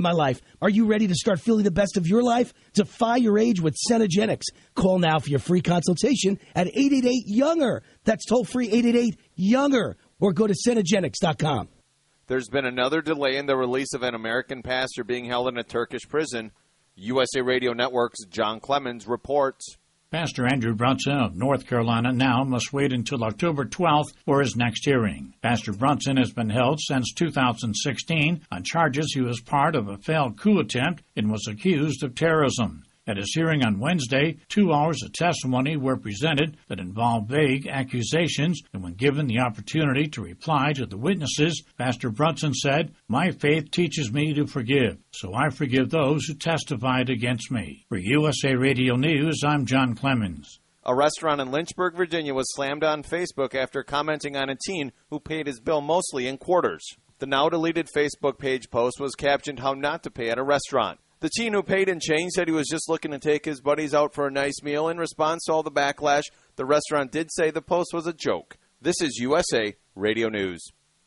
my life. Are you ready to start feeling the best of your life? Defy your age with Cenegenics. Call now for your free consultation at 888-YOUNGER. That's toll-free 888-YOUNGER. Or go to Cenegenics.com. There's been another delay in the release of an American pastor being held in a Turkish prison. USA Radio Network's John Clemens reports. Pastor Andrew Brunson of North Carolina now must wait until October 12th for his next hearing. Pastor Brunson has been held since 2016 on charges he was part of a failed coup attempt and was accused of terrorism. At his hearing on Wednesday, 2 hours of testimony were presented that involved vague accusations, and when given the opportunity to reply to the witnesses, Pastor Brunson said, "My faith teaches me to forgive, so I forgive those who testified against me." For USA Radio News, I'm John Clemens. A restaurant in Lynchburg, Virginia was slammed on Facebook after commenting on a teen who paid his bill mostly in quarters. The now-deleted Facebook page post was captioned, "How not to pay at a restaurant." The teen who paid in change said he was just looking to take his buddies out for a nice meal. In response to all the backlash, the restaurant did say the post was a joke. This is USA Radio News.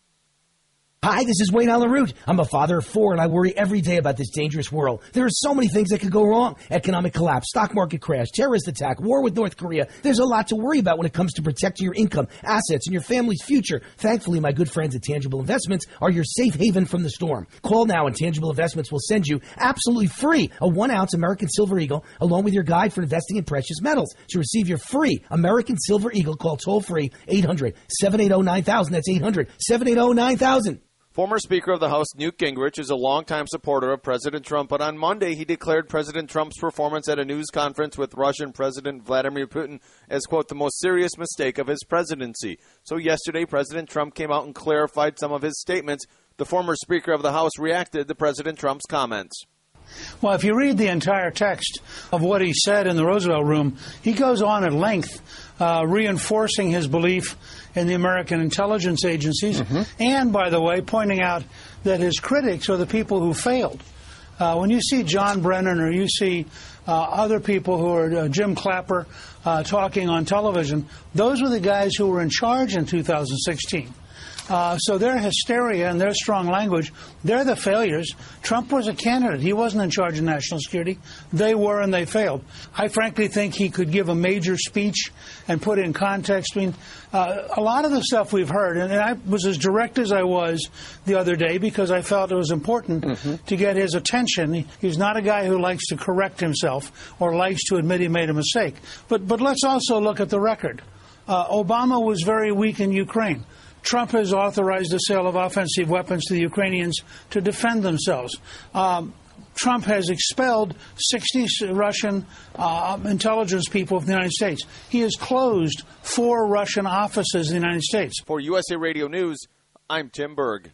Hi, this is Wayne Allen Root. I'm a father of 4, and I worry every day about this dangerous world. There are so many things that could go wrong. Economic collapse, stock market crash, terrorist attack, war with North Korea. There's a lot to worry about when it comes to protecting your income, assets, and your family's future. Thankfully, my good friends at Tangible Investments are your safe haven from the storm. Call now, and Tangible Investments will send you absolutely free a 1-ounce American Silver Eagle along with your guide for investing in precious metals. To receive your free American Silver Eagle, call toll-free 800-780-9000. That's 800-780-9000. Former Speaker of the House Newt Gingrich is a longtime supporter of President Trump, but on Monday he declared President Trump's performance at a news conference with Russian President Vladimir Putin as, quote, the most serious mistake of his presidency. So yesterday, President Trump came out and clarified some of his statements. The former Speaker of the House reacted to President Trump's comments. Well, if you read the entire text of what he said in the Roosevelt Room, he goes on at length reinforcing his belief in the American intelligence agencies and, by the way, pointing out that his critics are the people who failed. When you see John Brennan or you see other people who are Jim Clapper talking on television, those were the guys who were in charge in 2016. So their hysteria and their strong language, they're the failures. Trump was a candidate. He wasn't in charge of national security. They were, and they failed. I frankly think he could give a major speech and put in context. I mean, a lot of the stuff we've heard, and I was as direct as I was the other day because I felt it was important to get his attention. He's not a guy who likes to correct himself or likes to admit he made a mistake. But let's also look at the record. Obama was very weak in Ukraine. Trump has authorized the sale of offensive weapons to the Ukrainians to defend themselves. Trump has expelled 60 Russian intelligence people from the United States. He has closed 4 Russian offices in the United States. For USA Radio News, I'm Tim Berg.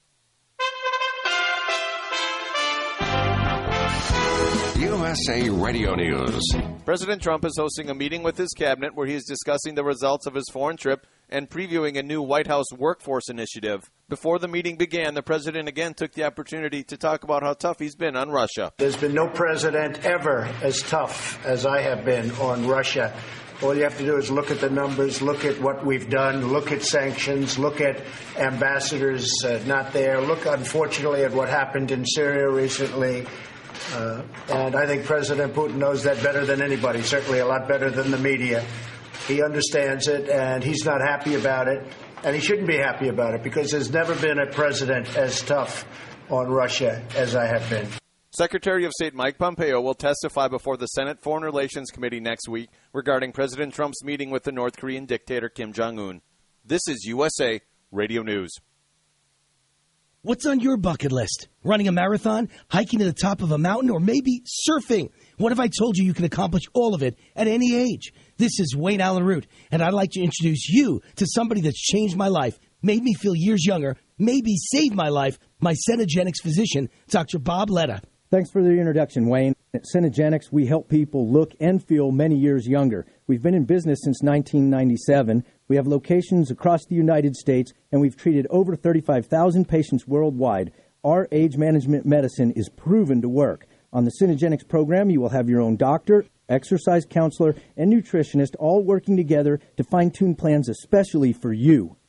USA Radio News. President Trump is hosting a meeting with his cabinet where he is discussing the results of his foreign trip and previewing a new White House workforce initiative. Before the meeting began, the president again took the opportunity to talk about how tough he's been on Russia. There's been no president ever as tough as I have been on Russia. All you have to do is look at the numbers, look at what we've done, look at sanctions, look at ambassadors not there, look, unfortunately, at what happened in Syria recently. And I think President Putin knows that better than anybody, certainly a lot better than the media. He understands it, and he's not happy about it. And he shouldn't be happy about it, because there's never been a president as tough on Russia as I have been. Secretary of State Mike Pompeo will testify before the Senate Foreign Relations Committee next week regarding President Trump's meeting with the North Korean dictator Kim Jong-un. This is USA Radio News. What's on your bucket list? Running a marathon, hiking to the top of a mountain, or maybe surfing? What if I told you you can accomplish all of it at any age? This is Wayne Allen Root, and I'd like to introduce you to somebody that's changed my life, made me feel years younger, maybe saved my life, my Cenegenics physician, Dr. Bob Letta. Thanks for the introduction, Wayne. At Cenegenics, we help people look and feel many years younger. We've been in business since 1997. We have locations across the United States, and we've treated over 35,000 patients worldwide. Our age management medicine is proven to work. On the Cenegenics program, you will have your own doctor, exercise counselor, and nutritionist all working together to fine-tune plans especially for you.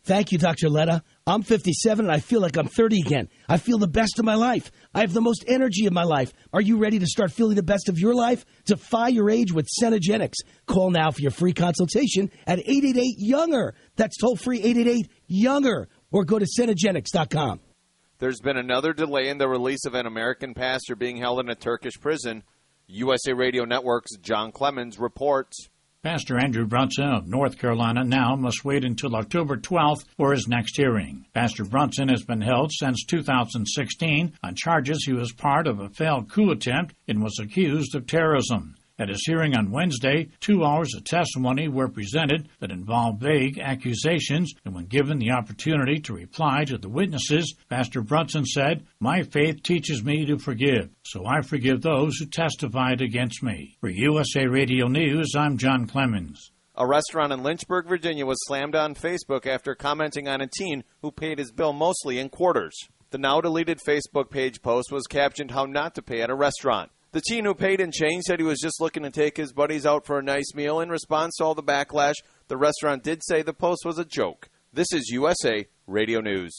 Thank you, Dr. Letta. I'm 57 and I feel like I'm 30 again. I feel the best of my life. I have the most energy of my life. Are you ready to start feeling the best of your life? Defy your age with Cenegenics. Call now for your free consultation at 888-YOUNGER. That's toll-free 888-YOUNGER. Or go to Cenegenics.com. There's been another delay in the release of an American pastor being held in a Turkish prison. USA Radio Network's John Clemens reports. Pastor Andrew Brunson of North Carolina now must wait until October 12th for his next hearing. Pastor Brunson has been held since 2016 on charges he was part of a failed coup attempt and was accused of terrorism. At his hearing on Wednesday, 2 hours of testimony were presented that involved vague accusations, and when given the opportunity to reply to the witnesses, Pastor Brunson said, "My faith teaches me to forgive, so I forgive those who testified against me." For USA Radio News, I'm John Clemens. A restaurant in Lynchburg, Virginia was slammed on Facebook after commenting on a teen who paid his bill mostly in quarters. The now-deleted Facebook page post was captioned, "How Not to Pay at a Restaurant." The teen who paid in change said he was just looking to take his buddies out for a nice meal. In response to all the backlash, the restaurant did say the post was a joke. This is USA Radio News.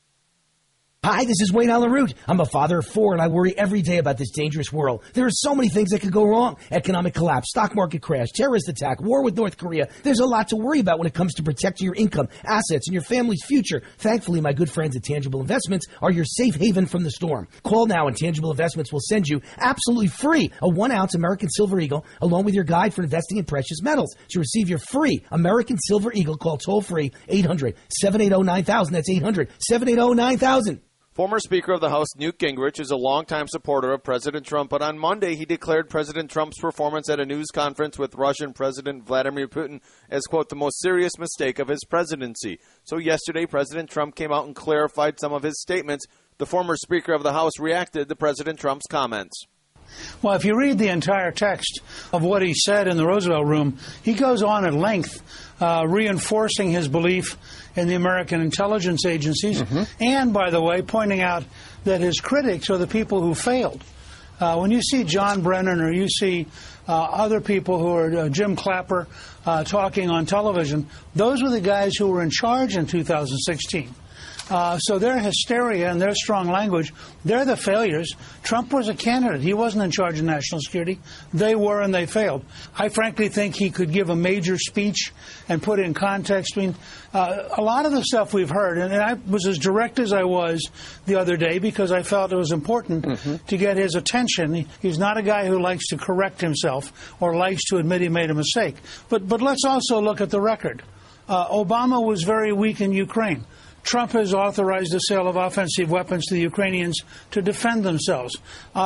Hi, this is Wayne Allen Root. I'm a father of 4, and I worry every day about this dangerous world. There are so many things that could go wrong. Economic collapse, stock market crash, terrorist attack, war with North Korea. There's a lot to worry about when it comes to protecting your income, assets, and your family's future. Thankfully, my good friends at Tangible Investments are your safe haven from the storm. Call now, and Tangible Investments will send you absolutely free a 1-ounce American Silver Eagle along with your guide for investing in precious metals. To receive your free American Silver Eagle, call toll-free 800-780-9000. That's 800-780-9000. Former Speaker of the House Newt Gingrich is a longtime supporter of President Trump, but on Monday he declared President Trump's performance at a news conference with Russian President Vladimir Putin as, quote, the most serious mistake of his presidency. So yesterday, President Trump came out and clarified some of his statements. The former Speaker of the House reacted to President Trump's comments. Well, if you read the entire text of what he said in the Roosevelt Room, he goes on at length reinforcing his belief in the American intelligence agencies and, by the way, pointing out that his critics are the people who failed. When you see John Brennan or you see other people who are Jim Clapper talking on television, those were the guys who were in charge in 2016. So their hysteria and their strong language, they're the failures. Trump was a candidate. He wasn't in charge of national security. They were, and they failed. I frankly think he could give a major speech and put it in context. I mean, a lot of the stuff we've heard, and I was as direct as I was the other day because I felt it was important to get his attention. He's not a guy who likes to correct himself or likes to admit he made a mistake. But let's also look at the record. Obama was very weak in Ukraine. Trump has authorized the sale of offensive weapons to the Ukrainians to defend themselves.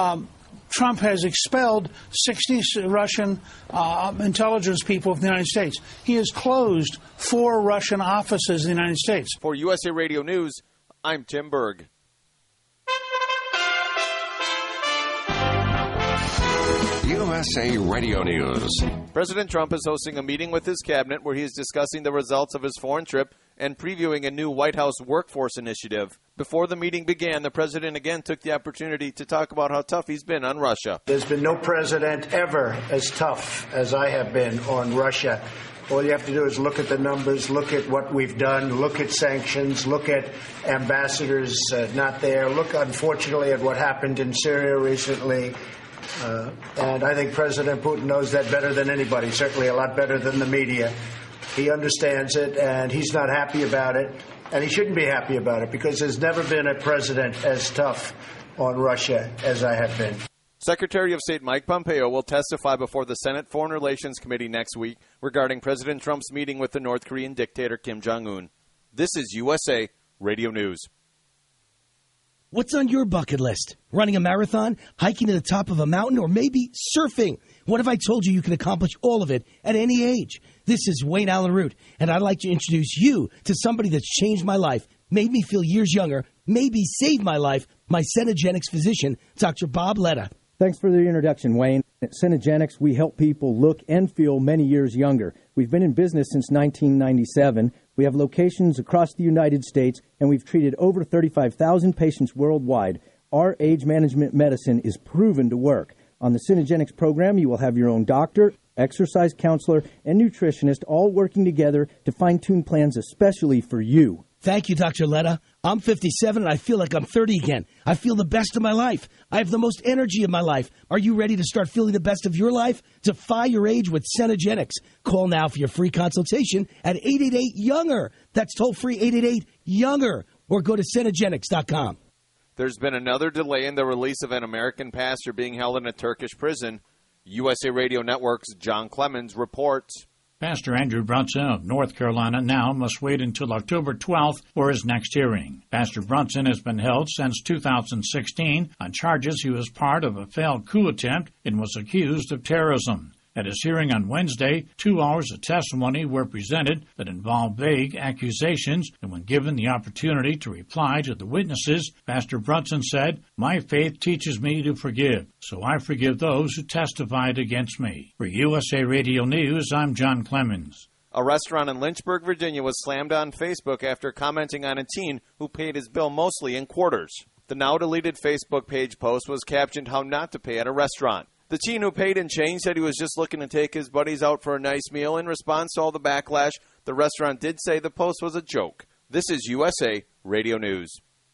Trump has expelled 60 Russian intelligence people from the United States. He has closed 4 Russian offices in the United States. For USA Radio News, I'm Tim Berg. USA Radio News. President Trump is hosting a meeting with his cabinet where he is discussing the results of his foreign trip and previewing a new White House workforce initiative. Before the meeting began, the president again took the opportunity to talk about how tough he's been on Russia. There's been no president ever as tough as I have been on Russia. All you have to do is look at the numbers, look at what we've done, look at sanctions, look at ambassadors not there, look, unfortunately, at what happened in Syria recently. And I think President Putin knows that better than anybody, certainly a lot better than the media. He understands it, and he's not happy about it, and he shouldn't be happy about it because there's never been a president as tough on Russia as I have been. Secretary of State Mike Pompeo will testify before the Senate Foreign Relations Committee next week regarding President Trump's meeting with the North Korean dictator Kim Jong-un. This is USA Radio News. What's on your bucket list? Running a marathon, hiking to the top of a mountain, or maybe surfing? What if I told you you can accomplish all of it at any age? This is Wayne Allen Root, and I'd like to introduce you to somebody that's changed my life, made me feel years younger, maybe saved my life, my Cenegenics physician, Dr. Bob Letta. Thanks for the introduction, Wayne. At Cenegenics, we help people look and feel many years younger. We've been in business since 1997. We have locations across the United States, and we've treated over 35,000 patients worldwide. Our age management medicine is proven to work. On the Cenegenics program, you will have your own doctor, exercise counselor, and nutritionist, all working together to fine-tune plans especially for you. Thank you, Dr. Letta. I'm 57 and I feel like I'm 30 again. I feel the best of my life. I have the most energy of my life. Are you ready to start feeling the best of your life? Defy your age with Cenegenics. Call now for your free consultation at 888-YOUNGER. That's toll-free 888-YOUNGER. Or go to Cenegenics.com. There's been another delay in the release of an American pastor being held in a Turkish prison. USA Radio Network's John Clemens reports. Pastor Andrew Brunson of North Carolina now must wait until October 12th for his next hearing. Pastor Brunson has been held since 2016 on charges he was part of a failed coup attempt and was accused of terrorism. At his hearing on Wednesday, 2 hours of testimony were presented that involved vague accusations, and when given the opportunity to reply to the witnesses, Pastor Brunson said, "My faith teaches me to forgive, so I forgive those who testified against me." For USA Radio News, I'm John Clemens. A restaurant in Lynchburg, Virginia was slammed on Facebook after commenting on a teen who paid his bill mostly in quarters. The now-deleted Facebook page post was captioned, "How not to pay at a restaurant." The teen who paid in change said he was just looking to take his buddies out for a nice meal. In response to all the backlash, the restaurant did say the post was a joke. This is USA Radio News.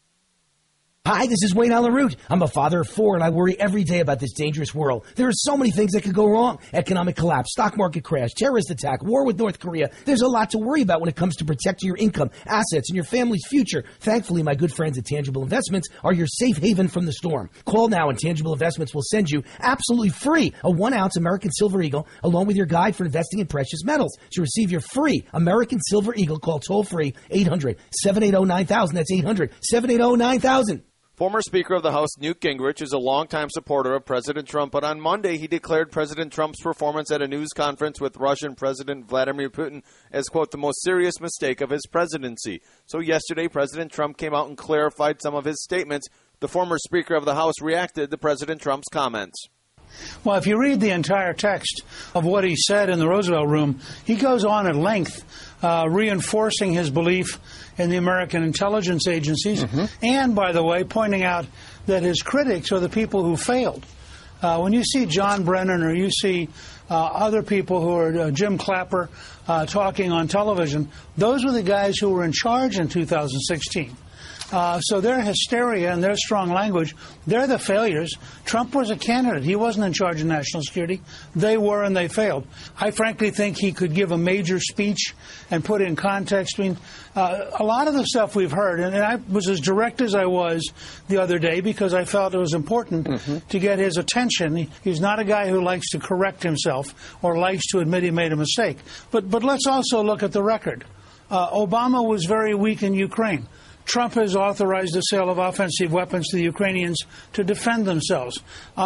Hi, this is Wayne Allen Root. I'm a father of 4, and I worry every day about this dangerous world. There are so many things that could go wrong. Economic collapse, stock market crash, terrorist attack, war with North Korea. There's a lot to worry about when it comes to protecting your income, assets, and your family's future. Thankfully, my good friends at Tangible Investments are your safe haven from the storm. Call now, and Tangible Investments will send you absolutely free a 1-ounce American Silver Eagle along with your guide for investing in precious metals. To receive your free American Silver Eagle, call toll-free 800-780-9000. That's 800-780-9000. Former Speaker of the House Newt Gingrich is a longtime supporter of President Trump, but on Monday he declared President Trump's performance at a news conference with Russian President Vladimir Putin as, quote, the most serious mistake of his presidency. So yesterday, President Trump came out and clarified some of his statements. The former Speaker of the House reacted to President Trump's comments. Well, if you read the entire text of what he said in the Roosevelt Room, he goes on at length reinforcing his belief in the American intelligence agencies and, by the way, pointing out that his critics are the people who failed. When you see John Brennan or you see other people who are Jim Clapper talking on television, those were the guys who were in charge in 2016. So their hysteria and their strong language, they're the failures. Trump was a candidate. He wasn't in charge of national security. They were, and they failed. I frankly think he could give a major speech and put it in context. I mean, a lot of the stuff we've heard, and I was as direct as I was the other day because I felt it was important to get his attention. He's not a guy who likes to correct himself or likes to admit he made a mistake. But let's also look at the record. Obama was very weak in Ukraine. Trump has authorized the sale of offensive weapons to the Ukrainians to defend themselves.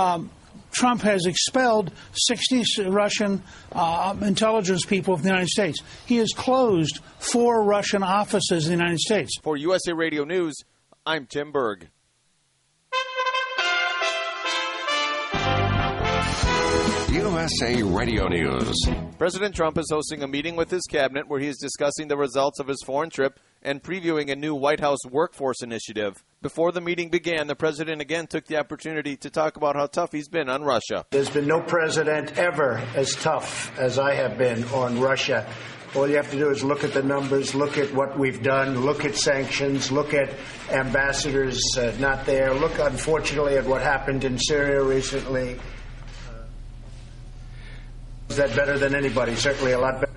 Trump has expelled 60 Russian intelligence people from the United States. He has closed 4 Russian offices in the United States. For USA Radio News, I'm Tim Berg. USA Radio News. President Trump is hosting a meeting with his cabinet where he is discussing the results of his foreign trip and previewing a new White House workforce initiative. Before the meeting began, the president again took the opportunity to talk about how tough he's been on Russia. There's been no president ever as tough as I have been on Russia. All you have to do is look at the numbers, look at what we've done, look at sanctions, look at ambassadors not there, look, unfortunately, at what happened in Syria recently. Is that better than anybody? Certainly a lot better.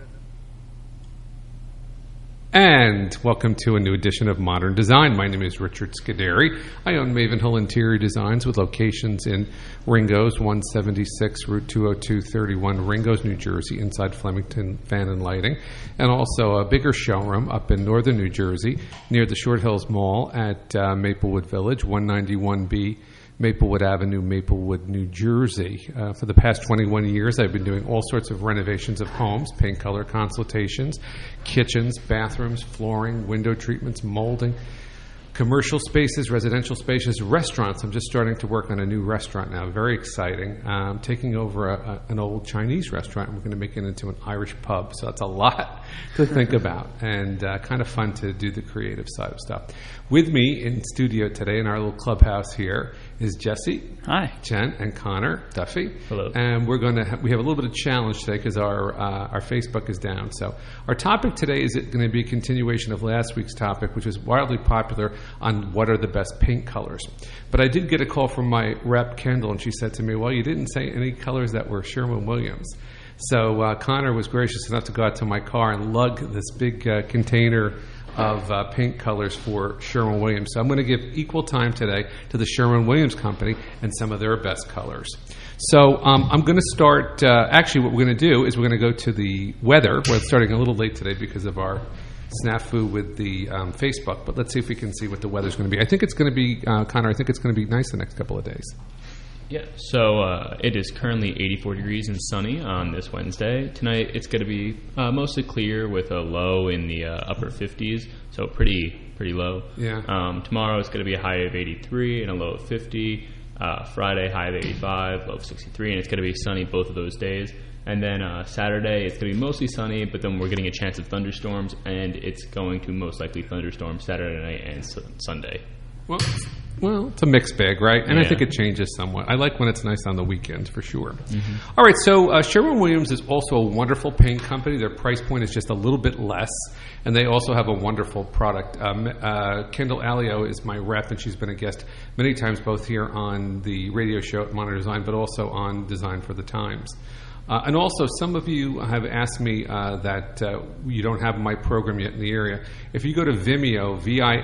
And welcome to a new edition of Modern Design. My name is Richard Scuderi. I own Mavenhill Interior Designs with locations in Ringo's, 176 Route 20231, Ringo's, New Jersey, inside Flemington Fan and Lighting, and also a bigger showroom up in northern New Jersey near the Short Hills Mall at Maplewood Village, 191B Maplewood Avenue, Maplewood, New Jersey. For the past 21 years, I've been doing all sorts of renovations of homes, paint color consultations, kitchens, bathrooms, flooring, window treatments, molding, commercial spaces, residential spaces, restaurants. I'm just starting to work on a new restaurant now. Very exciting. I'm taking over an old Chinese restaurant, and we're going to make it into an Irish pub. So that's a lot to think about, and kind of fun to do the creative side of stuff. With me in studio today in our little clubhouse here is Jesse, hi, Jen, and Connor Duffy. Hello. And we're going to we have a little bit of challenge today because our Facebook is down. So our topic today is going to be a continuation of last week's topic, which was wildly popular on what are the best paint colors. But I did get a call from my rep Kendall, and she said to me, "Well, you didn't say any colors that were Sherwin-Williams." So Connor was gracious enough to go out to my car and lug this big container of paint colors for Sherwin-Williams. So I'm going to give equal time today to the Sherwin-Williams company and some of their best colors. So I'm going to start, actually what we're going to do is we're going to go to the weather. We're starting a little late today because of our snafu with the Facebook, but let's see if we can see what the weather's going to be. I think it's going to be, Connor, I think it's going to be nice the next couple of days. Yeah, so it is currently 84 degrees and sunny on this Wednesday. Tonight it's going to be mostly clear with a low in the upper 50s, so pretty low. Yeah. Tomorrow it's going to be a high of 83 and a low of 50. Friday, high of 85, low of 63, and it's going to be sunny both of those days. And then Saturday it's going to be mostly sunny, but then we're getting a chance of thunderstorms, and it's going to most likely thunderstorm Saturday night and Sunday. Well, it's a mixed bag, right? And yeah. I think it changes somewhat. I like when it's nice on the weekends, for sure. Mm-hmm. All right, so Sherwin-Williams is also a wonderful paint company. Their price point is just a little bit less, and they also have a wonderful product. Kendall Alio is my rep, and she's been a guest many times, both here on the radio show at Modern Design, but also on Design for the Times. And also, some of you have asked me that you don't have my program yet in the area. If you go to Vimeo,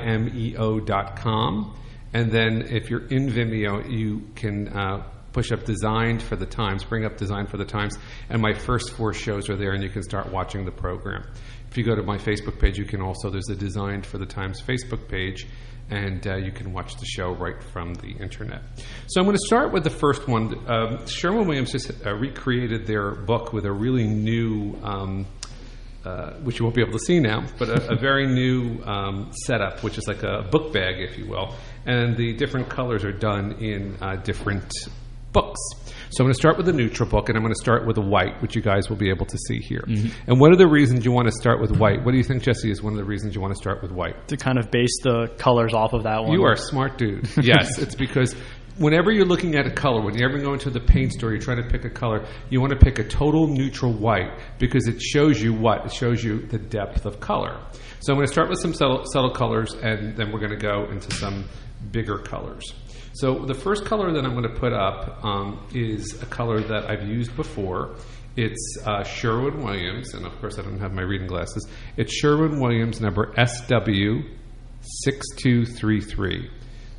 Vimeo.com, and then if you're in Vimeo, you can push up Designed for the Times, bring up Design for the Times, and my first 4 shows are there, and you can start watching the program. If you go to my Facebook page, you can also, there's a Designed for the Times Facebook page, and you can watch the show right from the internet. So I'm going to start with the first one. Sherwin-Williams just recreated their book with a really new, which you won't be able to see now, but a very new setup, which is like a book bag, if you will. And the different colors are done in different books. So I'm going to start with the neutral book, and I'm going to start with a white, which you guys will be able to see here. Mm-hmm. And what are the reasons you want to start with white? What do you think, Jesse, is one of the reasons you want to start with white? To kind of base the colors off of that one. You are a smart dude. Yes, it's because whenever you're looking at a color, when you're ever going to the paint store, you're trying to pick a color, you want to pick a total neutral white because it shows you what? It shows you the depth of color. So I'm going to start with some subtle colors, and then we're going to go into some bigger colors. So the first color that I'm going to put up is a color that I've used before. It's Sherwin-Williams, and of course I don't have my reading glasses. It's Sherwin-Williams number SW6233.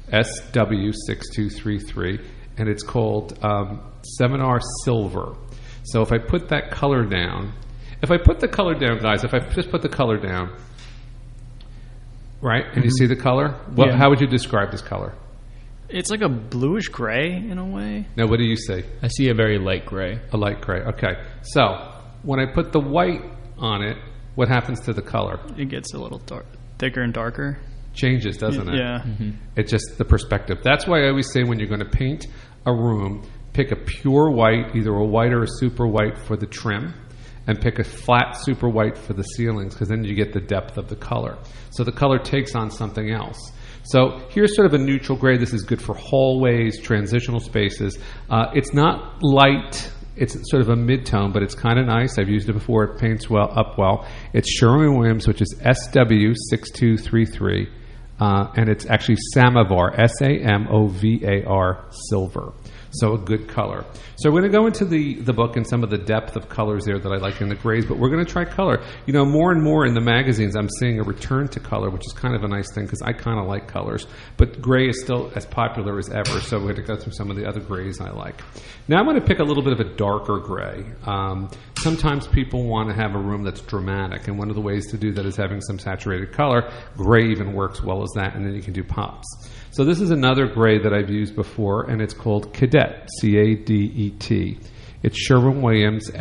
SW6233, and it's called Seminar Silver. So if I put that color down, guys, if I just put the color down, right, and mm-hmm. you see the color, how would you describe this color? It's like a bluish gray in a way. Now, what do you see? I see a very light gray. A light gray, okay. So when I put the white on it, what happens to the color? It gets a little thicker and darker. Changes, doesn't it? Yeah. Mm-hmm. It's just the perspective. That's why I always say when you're going to paint a room, pick a pure white, either a white or a super white for the trim, and pick a flat super white for the ceilings, because then you get the depth of the color. So the color takes on something else. So here's sort of a neutral gray. This is good for hallways, transitional spaces. It's not light. It's sort of a mid-tone, but it's kind of nice. I've used it before. It paints up well. It's Sherwin-Williams, which is SW6233, and it's actually Samovar, Samovar silver. So a good color. So we're going to go into the book and some of the depth of colors there that I like in the grays, but we're going to try color. You know, more and more in the magazines, I'm seeing a return to color, which is kind of a nice thing because I kind of like colors. But gray is still as popular as ever, so we're going to go through some of the other grays I like. Now I'm going to pick a little bit of a darker gray. Sometimes people want to have a room that's dramatic, and one of the ways to do that is having some saturated color. Gray even works well as that, and then you can do pops. So this is another gray that I've used before, and it's called Cadet, C-A-D-E-T. It's Sherwin-Williams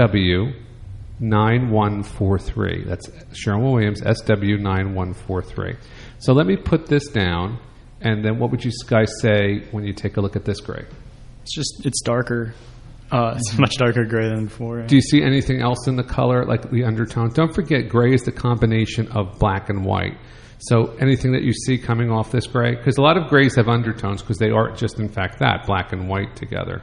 SW9143. That's Sherwin-Williams SW9143. So let me put this down, and then what would you guys say when you take a look at this gray? It's darker. It's much darker gray than before. Do you see anything else in the color, like the undertone? Don't forget, gray is the combination of black and white. So anything that you see coming off this gray, because a lot of grays have undertones because they are just, in fact, that, black and white together.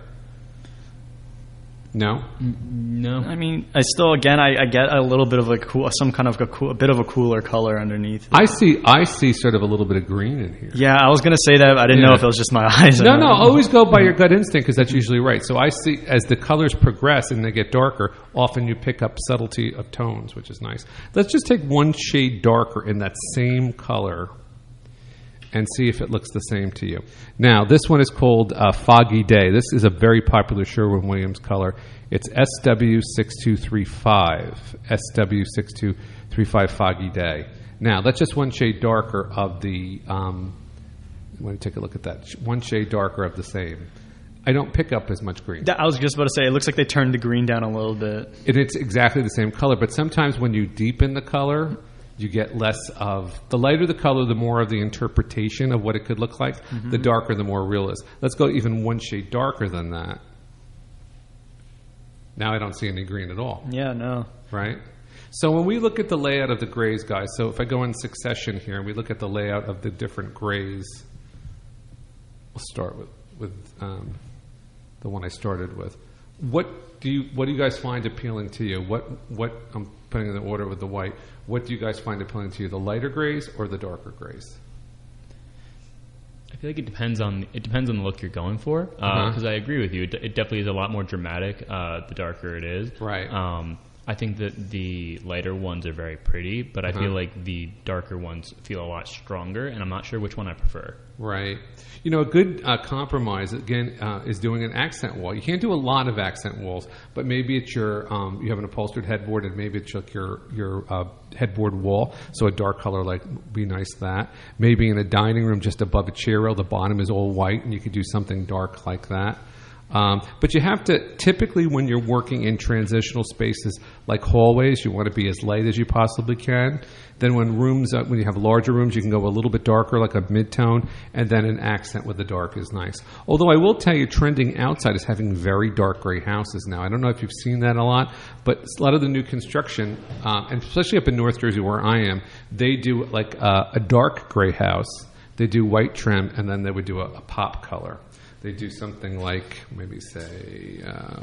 No? No. I mean, I still, again, I get a little bit of a bit of a cooler color underneath. I see sort of a little bit of green in here. Yeah, I was going to say that. I didn't know if it was just my eyes. No, always go by your gut instinct because that's usually right. So I see as the colors progress and they get darker, often you pick up subtlety of tones, which is nice. Let's just take one shade darker in that same color and see if it looks the same to you. Now, this one is called Foggy Day. This is a very popular Sherwin-Williams color. It's SW6235. SW6235 Foggy Day. Now, that's just one shade darker of the... I want to take a look at that. One shade darker of the same. I don't pick up as much green. I was just about to say, it looks like they turned the green down a little bit. It's exactly the same color, but sometimes when you deepen the color... you get less of... The lighter the color, the more of the interpretation of what it could look like. Mm-hmm. The darker, the more real it is. Let's go even one shade darker than that. Now I don't see any green at all. Yeah, no. Right? So when we look at the layout of the grays, guys, so if I go in succession here and we look at the layout of the different grays, we'll start with the one I started with. What do you guys find appealing to you? What I'm putting in the order with the white. What do you guys find appealing to you, the lighter grays or the darker grays? I feel like it depends on the look you're going for. Because I agree with you. It definitely is a lot more dramatic the darker it is. Right. I think that the lighter ones are very pretty, but I feel like the darker ones feel a lot stronger, and I'm not sure which one I prefer. Right. You know, a good compromise, again, is doing an accent wall. You can't do a lot of accent walls, but maybe it's your, you have an upholstered headboard, and maybe it's like your headboard wall, so a dark color like be nice to that. Maybe in a dining room just above a chair rail, the bottom is all white, and you could do something dark like that. But you have to, typically when you're working in transitional spaces like hallways, you want to be as light as you possibly can. Then when you have larger rooms, you can go a little bit darker, like a mid-tone, and then an accent with the dark is nice. Although I will tell you, trending outside is having very dark gray houses now. I don't know if you've seen that a lot, but a lot of the new construction, and especially up in North Jersey where I am, they do like a dark gray house. They do white trim, and then they would do a pop color. They do something like, maybe say,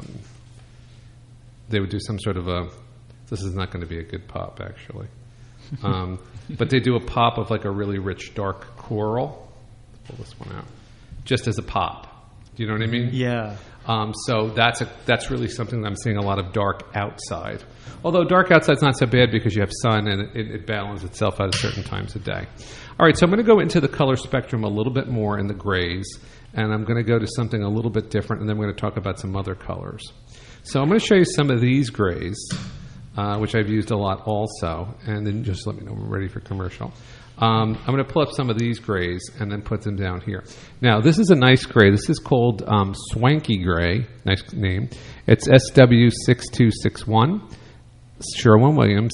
they would do some sort of this is not going to be a good pop, actually. But they do a pop of like a really rich dark coral. Pull this one out. Just as a pop. Do you know what I mean? Yeah. So that's really something that I'm seeing a lot of dark outside. Although dark outside's not so bad because you have sun and it balances itself out at certain times of day. All right, so I'm going to go into the color spectrum a little bit more in the grays. And I'm going to go to something a little bit different, and then we're going to talk about some other colors. So I'm going to show you some of these grays, which I've used a lot also, and then just let me know when we're ready for commercial. I'm going to pull up some of these grays and then put them down here. Now, this is a nice gray. This is called Swanky Gray. Nice name. It's SW6261, Sherwin-Williams,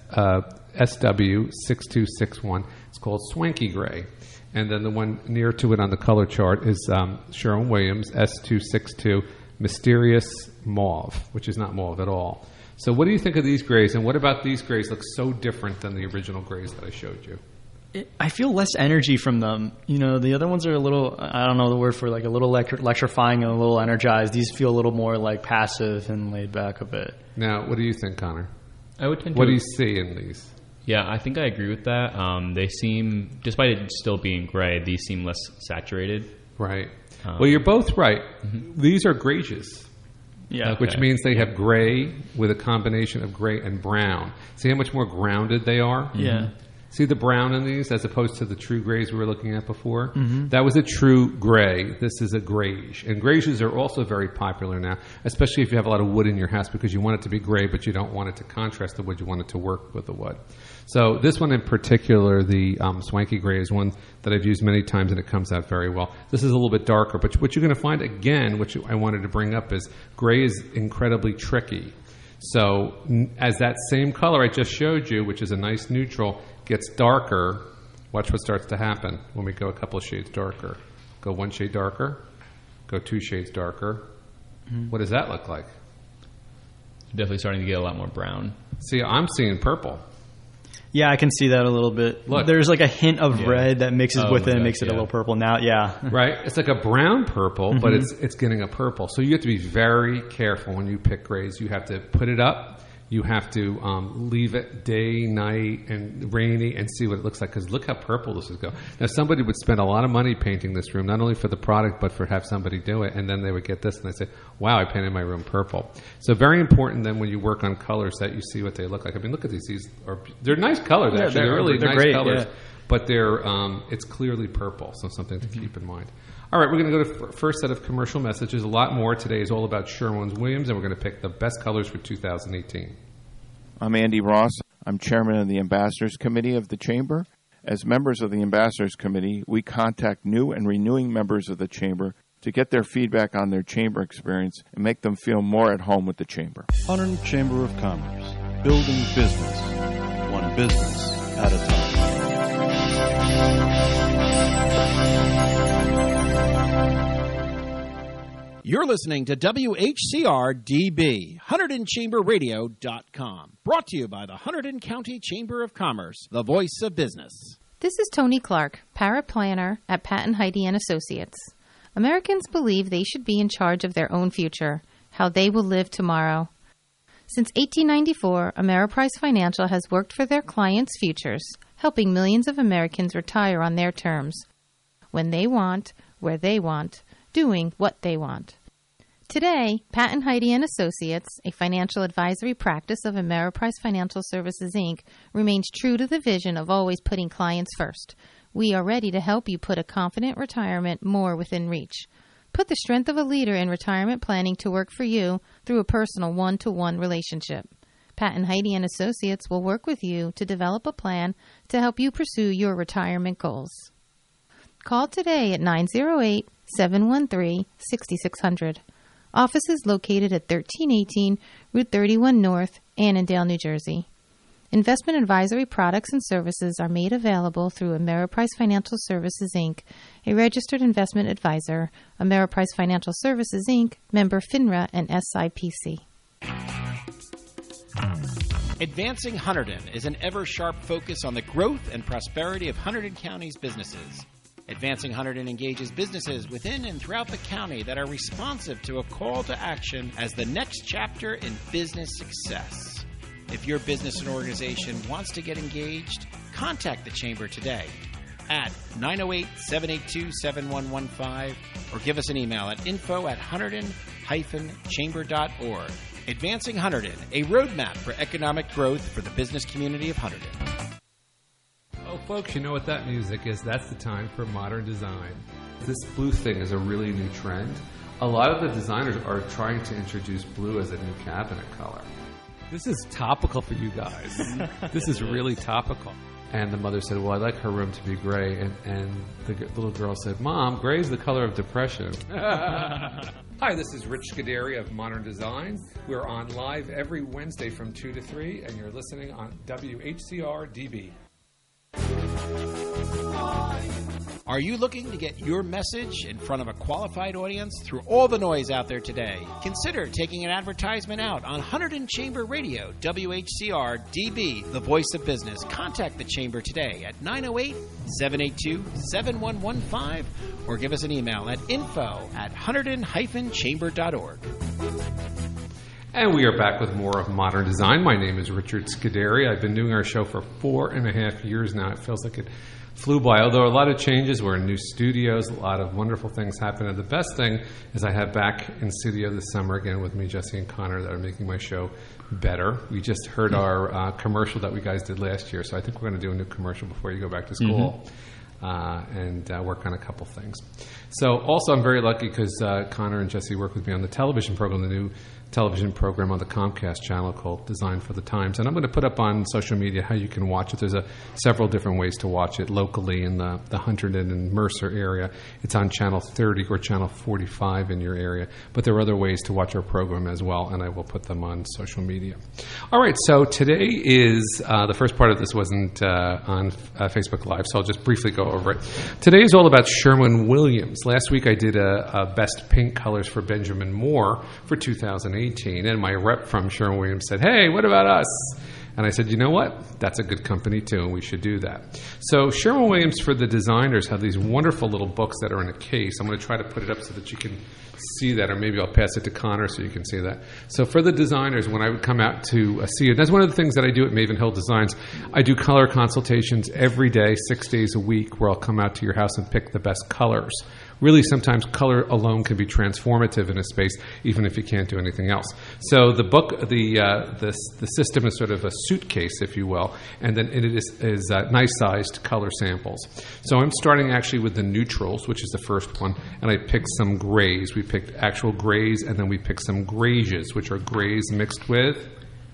SW6261. It's called Swanky Gray. And then the one near to it on the color chart is Sherwin-Williams S262 Mysterious Mauve, which is not mauve at all. So what do you think of these grays, and what about these grays look so different than the original grays that I showed you? I feel less energy from them. You know, the other ones are a little, I don't know the word for, like a little electrifying and a little energized. These feel a little more like passive and laid back a bit. Now, what do you think, Connor? I would tend to... What do you see in these? Yeah, I think I agree with that. They seem, despite it still being gray, these seem less saturated. Right. Well, you're both right. Mm-hmm. These are grayish. Yeah. Okay. Which means they have gray with a combination of gray and brown. See how much more grounded they are? Yeah. See the brown in these as opposed to the true grays we were looking at before? Mm-hmm. That was a true gray. This is a grayish. And grayish are also very popular now, especially if you have a lot of wood in your house because you want it to be gray, but you don't want it to contrast the wood. You want it to work with the wood. So this one in particular, the Swanky Gray, is one that I've used many times, and it comes out very well. This is a little bit darker, but what you're going to find, again, which I wanted to bring up, is gray is incredibly tricky. So as that same color I just showed you, which is a nice neutral, gets darker, watch what starts to happen when we go a couple of shades darker. Go one shade darker, go two shades darker, What does that look like? Definitely starting to get a lot more brown. See, I'm seeing purple. Yeah, I can see that a little bit. Look. There's like a hint of red that mixes with it and makes it a yeah. little purple now. Yeah. Right? It's like a brown purple, but it's getting a purple. So you have to be very careful when you pick grays. You have to put it up. You have to leave it day, night, and rainy and see what it looks like, because look how purple this is going. Now, somebody would spend a lot of money painting this room, not only for the product, but for have somebody do it, and then they would get this, and they say, wow, I painted my room purple. So very important then when you work on colors that you see what they look like. I mean, look at these. They're nice colors, actually. They're really nice great, colors. Yeah. But it's clearly purple, so something to keep in mind. All right, we're going to go to first set of commercial messages. A lot more. Today is all about Sherwin-Williams, and we're going to pick the best colors for 2018. I'm Andy Ross. I'm chairman of the Ambassadors Committee of the Chamber. As members of the Ambassadors Committee, we contact new and renewing members of the Chamber to get their feedback on their Chamber experience and make them feel more at home with the Chamber. Hunterdon Chamber of Commerce, building business, one business at a time. You're listening to WHCR-DB, HunterdonChamberRadio.com. Brought to you by the Hunterdon County Chamber of Commerce, the voice of business. This is Tony Clark, paraplanner at Patton Heide & Associates. Americans believe they should be in charge of their own future, how they will live tomorrow. Since 1894, Ameriprise Financial has worked for their clients' futures, helping millions of Americans retire on their terms, when they want, where they want, doing what they want. Today, Patton Heide & Associates, a financial advisory practice of Ameriprise Financial Services, Inc., remains true to the vision of always putting clients first. We are ready to help you put a confident retirement more within reach. Put the strength of a leader in retirement planning to work for you through a personal one-to-one relationship. Patton Heide & Associates will work with you to develop a plan to help you pursue your retirement goals. Call today at 908-713-6600. Office is located at 1318 Route 31 North, Annandale, New Jersey. Investment advisory products and services are made available through Ameriprise Financial Services, Inc., a registered investment advisor, Ameriprise Financial Services, Inc., member FINRA and SIPC. Advancing Hunterdon is an ever-sharp focus on the growth and prosperity of Hunterdon County's businesses. Advancing Hunterdon engages businesses within and throughout the county that are responsive to a call to action as the next chapter in business success. If your business and organization wants to get engaged, contact the Chamber today at 908-782-7115 or give us an email at info@hunterdon-chamber.org. Advancing Hunterdon, a roadmap for economic growth for the business community of Hunterdon. Oh, folks, you know what that music is. That's the time for modern design. This blue thing is a really new trend. A lot of the designers are trying to introduce blue as a new cabinet color. This is topical for you guys. This is really topical. And the mother said, well, I'd like her room to be gray. And the little girl said, Mom, gray is the color of depression. Hi, this is Rich Scuderi of Modern Design. We're on live every Wednesday from 2 to 3, and you're listening on WHCR-DB. Are you looking to get your message in front of a qualified audience through all the noise out there today? Consider taking an advertisement out on Hunterdon Chamber Radio, WHCR-DB, the voice of business. Contact the Chamber today at 908-782-7115 or give us an email at info@hunterdon-chamber.org. And we are back with more of Modern Design. My name is Richard Scuderi. I've been doing our show for 4.5 years now. It feels like it flew by, although a lot of changes. We're in new studios. A lot of wonderful things happen. And the best thing is I have back in studio this summer again with me, Jesse and Connor, that are making my show better. We just heard our commercial that we guys did last year, so I think we're going to do a new commercial before you go back to school. And work on a couple things. So also I'm very lucky because Connor and Jesse work with me on the television program, the new television program on the Comcast channel called Design for the Times. And I'm going to put up on social media how you can watch it. There's several different ways to watch it locally in the Hunterdon and Mercer area. It's on Channel 30 or Channel 45 in your area. But there are other ways to watch our program as well, and I will put them on social media. All right, so today is, the first part of this wasn't on Facebook Live, so I'll just briefly go over it. Today is all about Sherwin-Williams. Williams. Last week I did a best paint colors for Benjamin Moore for 2018, and my rep from Sherwin-Williams said, "Hey, what about us?" And I said, you know what? That's a good company too, and we should do that. So Sherwin-Williams for the designers have these wonderful little books that are in a case. I'm going to try to put it up so that you can see that, or maybe I'll pass it to Connor so you can see that. So for the designers, when I would come out to see you, that's one of the things that I do at Maven Hill Designs. I do color consultations every day, 6 days a week, where I'll come out to your house and pick the best colors. Really, sometimes color alone can be transformative in a space, even if you can't do anything else. So the book, the system is sort of a suitcase, if you will, and then it is nice-sized color samples. So I'm starting actually with the neutrals, which is the first one, and I picked some grays. We picked actual grays, and then we picked some grays, which are grays mixed with?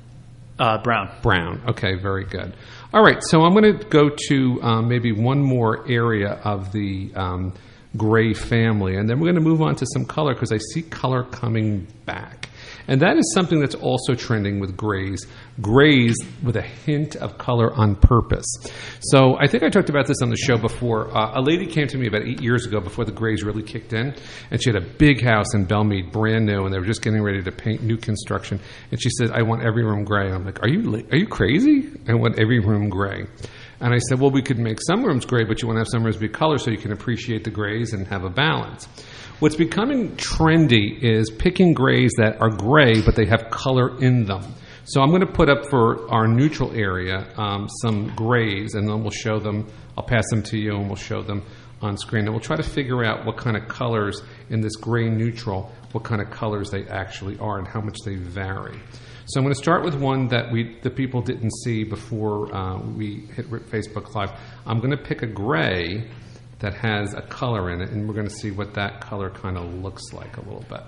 Brown. Brown. Okay, very good. All right, so I'm going to go to maybe one more area of the gray family, and then we're going to move on to some color because I see color coming back. And that is something that's also trending with grays. Grays with a hint of color on purpose. So I think I talked about this on the show before. A lady came to me about 8 years ago before the grays really kicked in, and she had a big house in Belmead, brand new, and they were just getting ready to paint new construction. And she said, "I want every room gray." I'm like, "Are you crazy? I want every room gray." And I said, well, we could make some rooms gray, but you want to have some rooms be color so you can appreciate the grays and have a balance. What's becoming trendy is picking grays that are gray, but they have color in them. So I'm going to put up for our neutral area some grays, and then we'll show them. I'll pass them to you, and we'll show them on screen. And we'll try to figure out what kind of colors in this gray neutral, what kind of colors they actually are and how much they vary. So I'm going to start with one that the people didn't see before we hit Facebook Live. I'm going to pick a gray that has a color in it, and we're going to see what that color kind of looks like a little bit.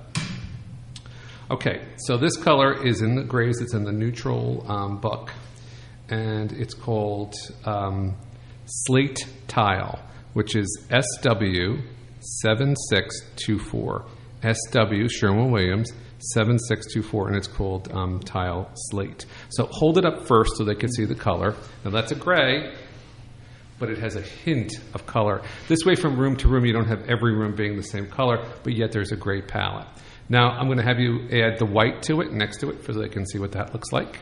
Okay, so this color is in the grays. It's in the neutral book, and it's called Slate Tile, which is SW7624. SW, Sherwin-Williams, 7624, and it's called Tile Slate. So hold it up first so they can see the color. Now that's a gray, but it has a hint of color. This way, from room to room, you don't have every room being the same color, but yet there's a gray palette. Now I'm going to have you add the white to it, next to it, so they can see what that looks like.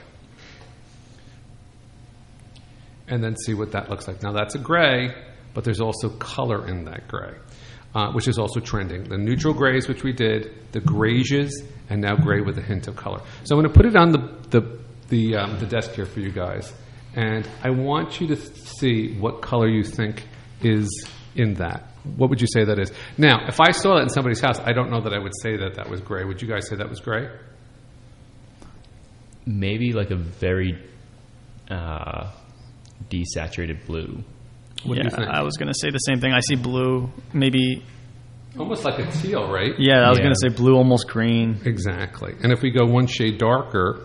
And then see what that looks like. Now that's a gray, but there's also color in that gray. Which is also trending. The neutral grays, which we did, the grays, and now gray with a hint of color. So I'm going to put it on the desk here for you guys, and I want you to see what color you think is in that. What would you say that is? Now, if I saw that in somebody's house, I don't know that I would say that that was gray. Would you guys say that was gray? Maybe like a very desaturated blue. What do you think? I was going to say the same thing. I see blue, maybe... Almost like a teal, right? Yeah, I was going to say blue, almost green. Exactly. And if we go one shade darker...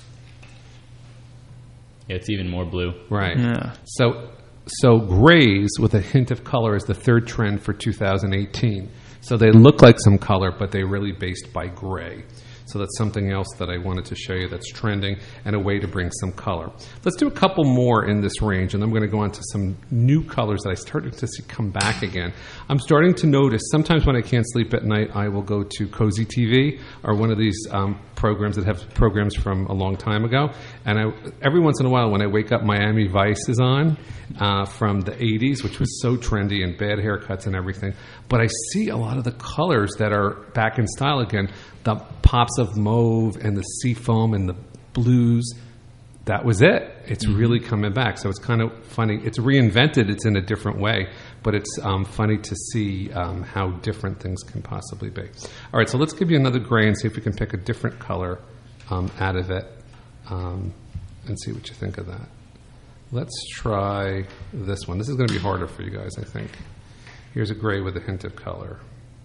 It's even more blue. Right. Yeah. So grays with a hint of color is the third trend for 2018. So they look like some color, but they're really based by gray. So that's something else that I wanted to show you that's trending and a way to bring some color. Let's do a couple more in this range, and then I'm going to go on to some new colors that I started to see come back again. I'm starting to notice sometimes when I can't sleep at night, I will go to Cozy TV or one of these programs that have programs from a long time ago. And every once in a while when I wake up, Miami Vice is on from the 80s, which was so trendy and bad haircuts and everything. But I see a lot of the colors that are back in style again. The pops of mauve and the sea foam and the blues. That was it. It's really coming back. So it's kind of funny. It's reinvented. It's in a different way. But it's funny to see how different things can possibly be. All right, so let's give you another gray and see if we can pick a different color out of it and see what you think of that. Let's try this one. This is going to be harder for you guys, I think. Here's a gray with a hint of color.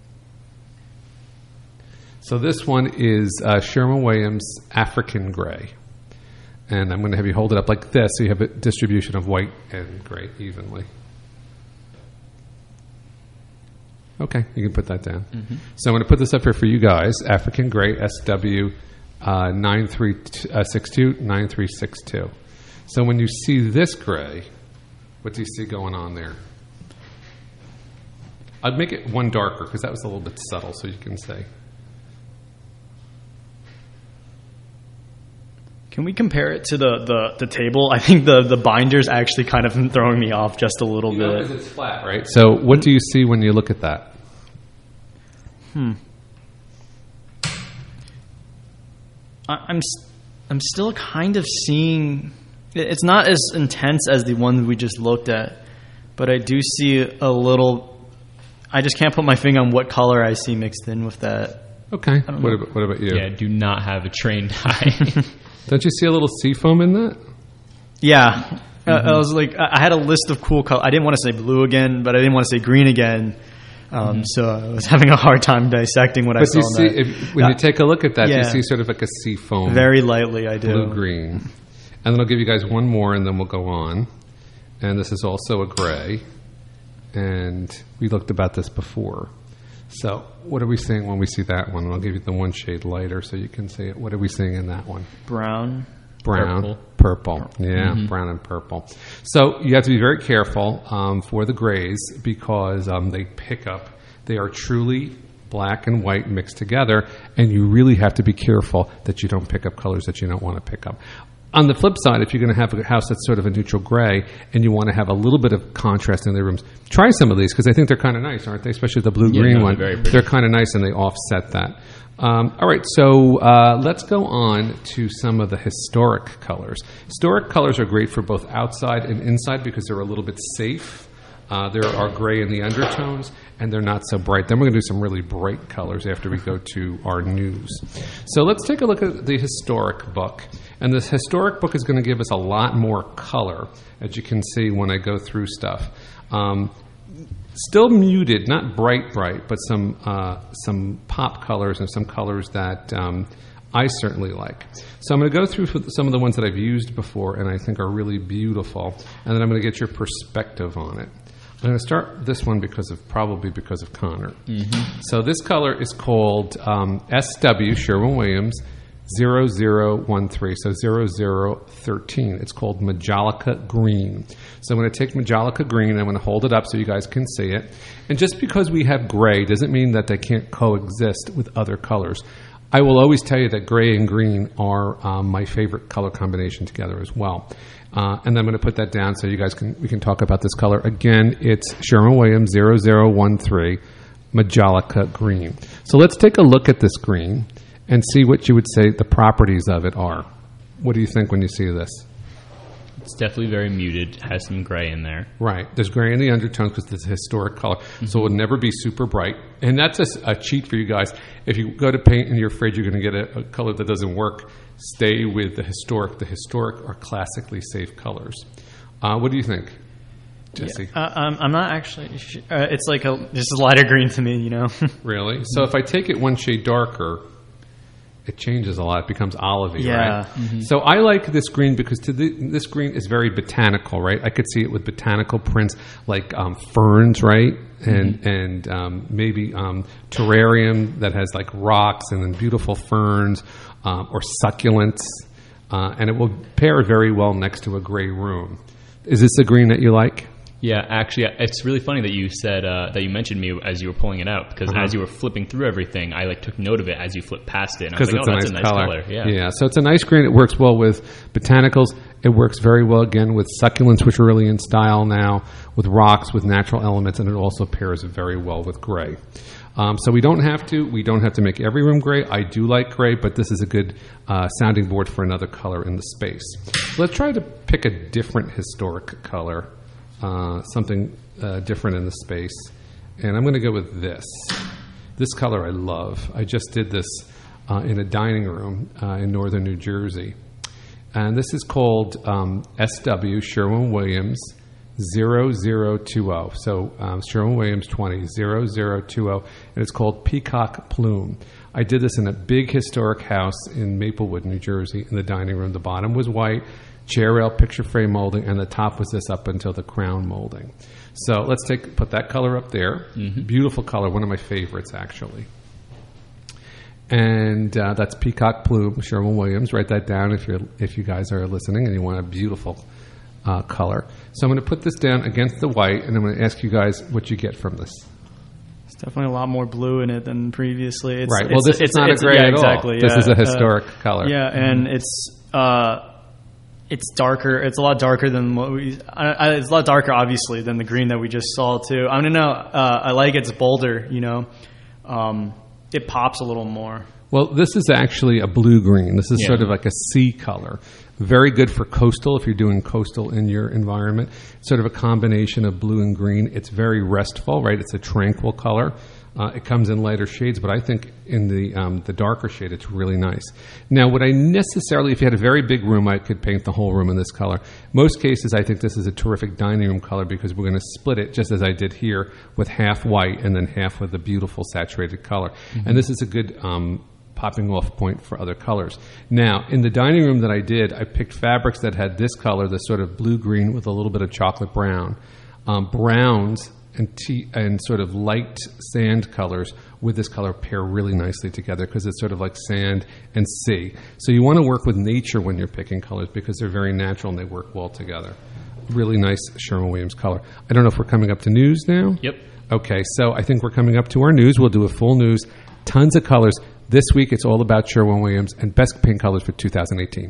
So this one is Sherwin-Williams African Gray. And I'm going to have you hold it up like this so you have a distribution of white and gray evenly. Okay, you can put that down. Mm-hmm. So I'm going to put this up here for you guys. African Gray, SW 9362. So when you see this gray, what do you see going on there? I'd make it one darker because that was a little bit subtle, so you can say. Can we compare it to the table? I think the binder's actually kind of throwing me off just a little bit. Because it's flat, right? So what do you see when you look at that? I'm still kind of seeing. It's not as intense as the one we just looked at, but I do see a little. I just can't put my finger on what color I see mixed in with that. Okay. What about you? Yeah, do not have a trained eye. Don't you see a little seafoam in that? Yeah. I was like, I had a list of cool colors. I didn't want to say blue again, but I didn't want to say green again. So I was having a hard time dissecting what I saw. When you take a look at that, you see sort of like a seafoam. Very lightly, I do. Blue-green. And then I'll give you guys one more, and then we'll go on. And this is also a gray. And we looked about this before. So what are we seeing when we see that one? And I'll give you the one shade lighter so you can see it. What are we seeing in that one? Brown. Purple. Yeah, brown and purple. So you have to be very careful for the grays because they pick up. They are truly black and white mixed together, and you really have to be careful that you don't pick up colors that you don't want to pick up. On the flip side, if you're going to have a house that's sort of a neutral gray and you want to have a little bit of contrast in the rooms, try some of these because I think they're kind of nice, aren't they? Especially the blue-green one. They're kind of nice and they offset that. All right, so let's go on to some of the historic colors. Historic colors are great for both outside and inside because they're a little bit safe. There are gray in the undertones, and they're not so bright. Then we're going to do some really bright colors after we go to our news. So let's take a look at the historic book. And this historic book is going to give us a lot more color, as you can see when I go through stuff. Still muted, not bright, but some pop colors and some colors that I certainly like. So I'm going to go through some of the ones that I've used before and I think are really beautiful, and then I'm going to get your perspective on it. I'm going to start this one probably because of Connor. So this color is called SW Sherwin-Williams 0013, so 0013. It's called Majolica Green. So I'm going to take Majolica Green, I'm going to hold it up so you guys can see it. And just because we have gray doesn't mean that they can't coexist with other colors. I will always tell you that gray and green are my favorite color combination together as well. And then I'm going to put that down so you guys we can talk about this color. Again, it's Sherwin-Williams 0013 Majolica Green. So let's take a look at this green and see what you would say the properties of it are. What do you think when you see this? It's definitely very muted. Has some gray in there. Right. There's gray in the undertones because it's a historic color. So it will never be super bright. And that's a cheat for you guys. If you go to paint and you're afraid you're going to get a color that doesn't work, stay with the historic. The historic are classically safe colors. What do you think, Jesse? Yeah. I'm not actually... it's like just a lighter green to me, you know. Really? So if I take it one shade darker... it changes a lot. It becomes olivey, right? So I like this green because this green is very botanical, right? I could see it with botanical prints like ferns, right? And maybe terrarium that has like rocks and then beautiful ferns or succulents. And it will pair very well next to a gray room. Is this a green that you like? Yeah, actually, it's really funny that you said that you mentioned me as you were pulling it out because as you were flipping through everything, I took note of it as you flipped past it. And I was like, oh, that's a nice color. Yeah, so it's a nice green. It works well with botanicals. It works very well, again, with succulents, which are really in style now, with rocks, with natural elements, and it also pairs very well with gray. So we don't have to make every room gray. I do like gray, but this is a good sounding board for another color in the space. So let's try to pick a different historic color. Something different in the space. And I'm going to go with this. This color I love. I just did this in a dining room in northern New Jersey. And this is called SW Sherwin-Williams 0020. So Sherwin-Williams 0020. And it's called Peacock Plume. I did this in a big historic house in Maplewood, New Jersey, in the dining room. The bottom was white. Chair rail, picture frame molding, and the top was this up until the crown molding. So let's put that color up there. Beautiful color, one of my favorites actually. And that's Peacock Plume, Sherwin-Williams. Write that down if you guys are listening and you want a beautiful color. So I'm going to put this down against the white, and I'm going to ask you guys what you get from this. It's definitely a lot more blue in it than previously. It's, right. Well, this is not a gray at all. Exactly. This is a historic color. Yeah, and it's darker. It's a lot darker than what we. It's a lot darker, obviously, than the green that we just saw too. I don't know. I like it's bolder. It pops a little more. Well, this is actually a blue-green. This is sort of like a sea color. Very good for coastal if you're doing coastal in your environment. Sort of a combination of blue and green. It's very restful, right? It's a tranquil color. It comes in lighter shades, but I think in the darker shade, it's really nice. Now, would I necessarily, if you had a very big room, I could paint the whole room in this color. Most cases, I think this is a terrific dining room color because we're going to split it, just as I did here, with half white and then half with a beautiful saturated color. Mm-hmm. And this is a good popping off point for other colors. Now, in the dining room that I did, I picked fabrics that had this color, this sort of blue-green with a little bit of chocolate brown. Browns and sort of light sand colors with this color pair really nicely together because it's sort of like sand and sea. So you want to work with nature when you're picking colors because they're very natural and they work well together. Really nice Sherwin-Williams color. I don't know if we're coming up to news now. Yep. Okay, so I think we're coming up to our news. We'll do a full news. Tons of colors. This week it's all about Sherwin-Williams and best paint colors for 2018.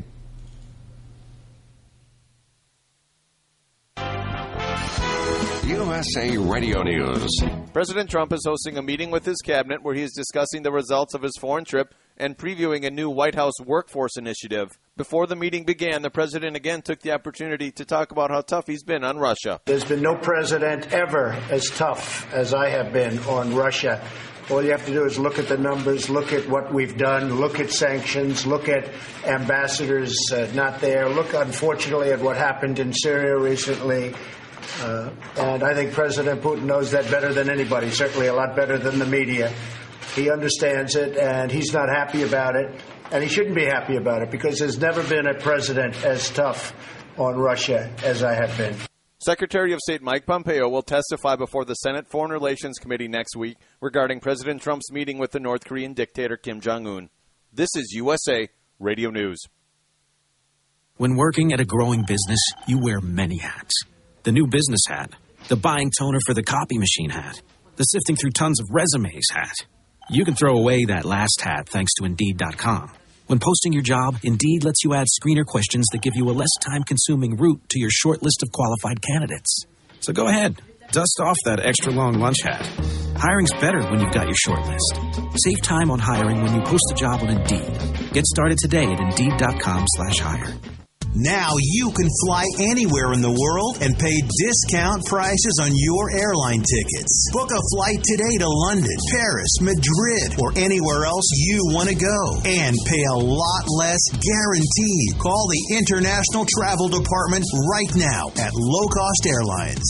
USA Radio News. President Trump is hosting a meeting with his cabinet where he is discussing the results of his foreign trip and previewing a new White House workforce initiative. Before the meeting began, the president again took the opportunity to talk about how tough he's been on Russia. There's been no president ever as tough as I have been on Russia. All you have to do is look at the numbers, look at what we've done, look at sanctions, look at ambassadors not there, look, unfortunately, at what happened in Syria recently. And I think President Putin knows that better than anybody, certainly a lot better than the media. He understands it, and he's not happy about it. And he shouldn't be happy about it because there's never been a president as tough on Russia as I have been. Secretary of State Mike Pompeo will testify before the Senate Foreign Relations Committee next week regarding President Trump's meeting with the North Korean dictator Kim Jong-un. This is USA Radio News. When working at a growing business, you wear many hats. The new business hat, the buying toner for the copy machine hat, the sifting through tons of resumes hat. You can throw away that last hat thanks to Indeed.com. When posting your job, Indeed lets you add screener questions that give you a less time-consuming route to your short list of qualified candidates. So go ahead, dust off that extra long lunch hat. Hiring's better when you've got your short list. Save time on hiring when you post a job on Indeed. Get started today at Indeed.com/hire. Now you can fly anywhere in the world and pay discount prices on your airline tickets. Book a flight today to London, Paris, Madrid, or anywhere else you want to go. And pay a lot less guaranteed. Call the International Travel Department right now at Low Cost Airlines.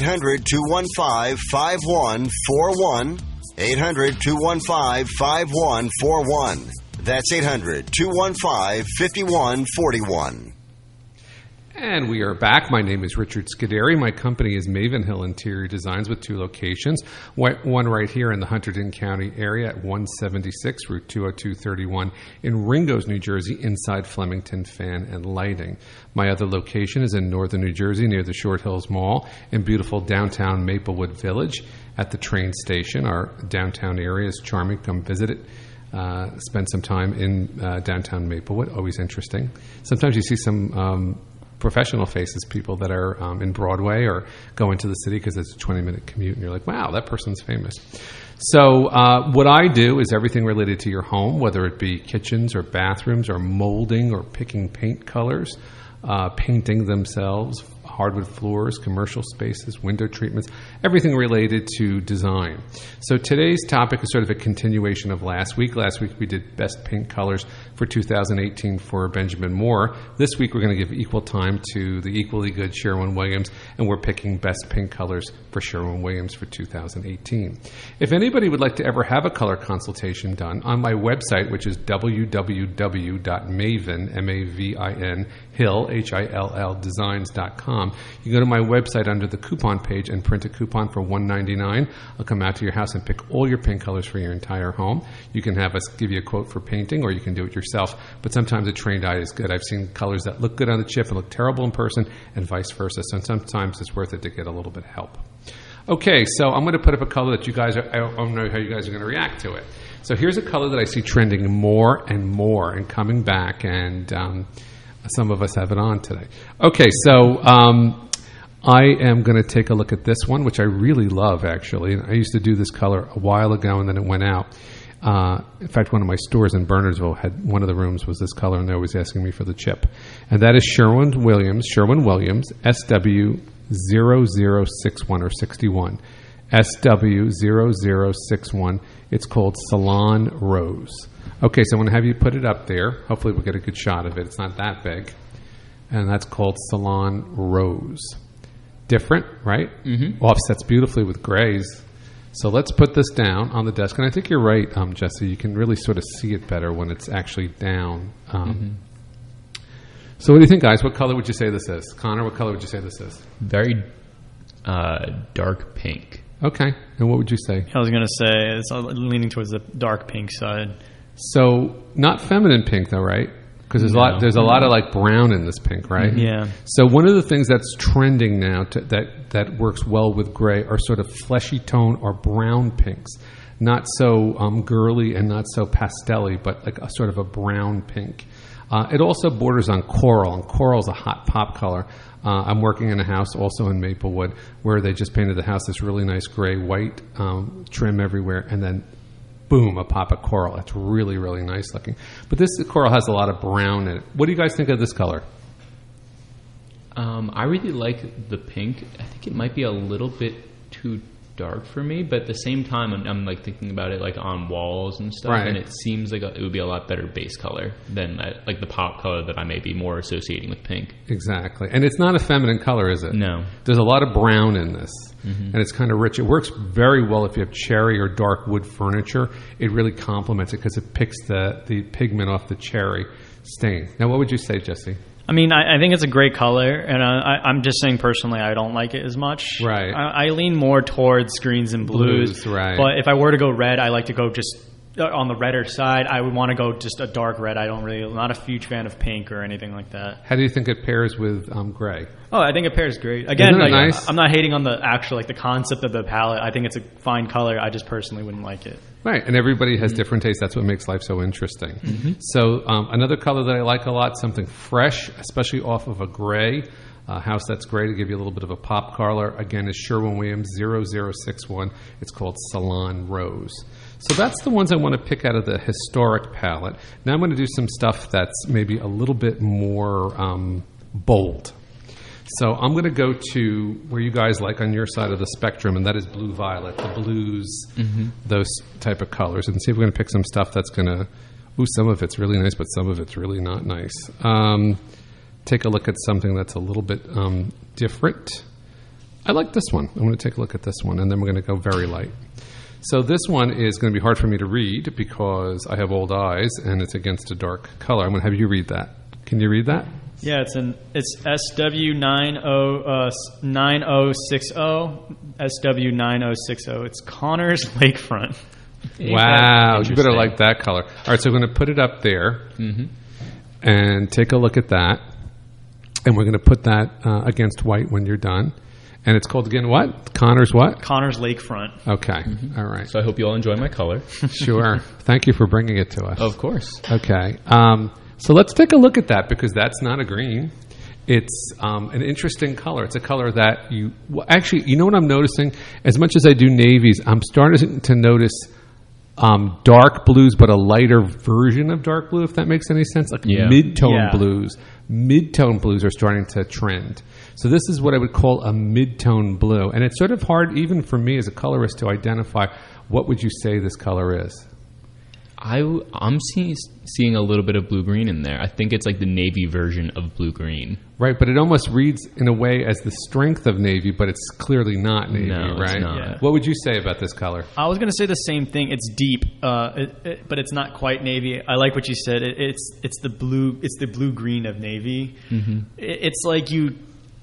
800-215-5141. 800-215-5141. That's 800-215-5141. And we are back. My name is Richard Scuderi. My company is Maven Hill Interior Designs with two locations. One right here in the Hunterdon County area at 176 Route 20231 in Ringgoes, New Jersey, inside Flemington Fan and Lighting. My other location is in northern New Jersey near the Short Hills Mall in beautiful downtown Maplewood Village at the train station. Our downtown area is charming. Come visit it. Spend some time in downtown Maplewood. Always interesting. Sometimes you see some professional faces, people that are in Broadway or go into the city because it's a 20-minute commute, and you're like, wow, that person's famous. So what I do is everything related to your home, whether it be kitchens or bathrooms or molding or picking paint colors, painting themselves, hardwood floors, commercial spaces, window treatments, everything related to design. So today's topic is sort of a continuation of last week. Last week we did best paint colors for 2018 for Benjamin Moore. This week we're going to give equal time to the equally good Sherwin-Williams, and we're picking best paint colors for Sherwin-Williams for 2018. If anybody would like to ever have a color consultation done, on my website, which is www.maven, M-A-V-I-N, Hill, H-I-L-L, designs.com, you go to my website under the coupon page and print a coupon for $1.99. I'll come out to your house and pick all your paint colors for your entire home. You can have us give you a quote for painting, or you can do it yourself. But sometimes a trained eye is good. I've seen colors that look good on the chip and look terrible in person, and vice versa. So sometimes it's worth it to get a little bit of help. Okay, so I'm going to put up a color that I don't know how you guys are going to react to it. So here's a color that I see trending more and coming back, and some of us have it on today. Okay, so I am going to take a look at this one, which I really love, actually. I used to do this color a while ago, and then it went out. In fact, one of my stores in Bernardsville had one of the rooms was this color, and they're always asking me for the chip. And that is Sherwin-Williams, SW0061 or 61. SW0061. It's called Salon Rose. Okay, so I'm going to have you put it up there. Hopefully we'll get a good shot of it. It's not that big. And that's called Salon Rose. Different, right? Mm-hmm. Offsets beautifully with grays. So let's put this down on the desk. And I think you're right, Jesse. You can really sort of see it better when it's actually down. So what do you think, guys? What color would you say this is? Connor, what color would you say this is? Very dark pink. Okay. And what would you say? I was going to say it's leaning towards the dark pink side. So not feminine pink, though, right? Because there's a lot of like brown in this pink, right? Yeah. So one of the things that's trending now that works well with gray are sort of fleshy tone or brown pinks, not so girly and not so pastel-y, but like a sort of a brown pink. It also borders on coral, and coral's a hot pop color. I'm working in a house also in Maplewood where they just painted the house this really nice gray white trim everywhere, and then boom, a pop of coral. It's really, really nice looking. But this coral has a lot of brown in it. What do you guys think of this color? I really like the pink. I think it might be a little bit too dark for me, but at the same time, I'm like thinking about it like on walls and stuff, right. And it seems like it would be a lot better base color than like the pop color that I may be more associating with pink. Exactly. And it's not a feminine color, is it? No. There's a lot of brown in this. Mm-hmm. And it's kind of rich. It works very well if you have cherry or dark wood furniture. It really complements it because it picks the pigment off the cherry stain. Now, what would you say, Jesse? I mean, I think it's a great color, and I'm just saying personally I don't like it as much. Right. I lean more towards greens and blues. Right. But if I were to go red, I like to go just on the redder side. I would want to go just a dark red. I'm not a huge fan of pink or anything like that. How do you think it pairs with gray? Oh, I think it pairs great. Again, Isn't it nice? I'm not hating on the actual the concept of the palette. I think it's a fine color. I just personally wouldn't like it. Right, and everybody has different tastes. That's what makes life so interesting. Mm-hmm. So another color that I like a lot, something fresh, especially off of a gray. House that's gray to give you a little bit of a pop color, again, is Sherwin-Williams 0061. It's called Salon Rose. So that's the ones I want to pick out of the historic palette. Now I'm going to do some stuff that's maybe a little bit more bold. So I'm going to go to where you guys like on your side of the spectrum, and that is blue-violet, the blues, those type of colors, and see if we're going to pick some stuff that's going to, some of it's really nice, but some of it's really not nice. Take a look at something that's a little bit different. I like this one. I'm going to take a look at this one, and then we're going to go very light. So this one is going to be hard for me to read because I have old eyes, and it's against a dark color. I'm going to have you read that. Can you read that? Yeah, it's SW9060, SW9060. It's Connors Lakefront. Wow, you better like that color. All right, so we're going to put it up there and take a look at that. And we're going to put that against white when you're done. And it's called, again, what? Connors what? Connors Lakefront. Okay. All right. So I hope you all enjoy my color. Sure. Thank you for bringing it to us. Of course. Okay. So let's take a look at that because that's not a green. It's an interesting color. It's a color that actually, you know what I'm noticing? As much as I do navies, I'm starting to notice dark blues, but a lighter version of dark blue, if that makes any sense. Like mid-tone blues. Mid-tone blues are starting to trend. So this is what I would call a mid-tone blue. And it's sort of hard, even for me as a colorist, to identify what would you say this color is. I'm seeing a little bit of blue-green in there. I think it's like the navy version of blue-green. Right, but it almost reads in a way as the strength of navy, but it's clearly not navy, no, right? It's not. Yeah. What would you say about this color? I was going to say the same thing. It's deep, but it's not quite navy. I like what you said. It's the blue. It's the blue-green of navy. Mm-hmm. It's like you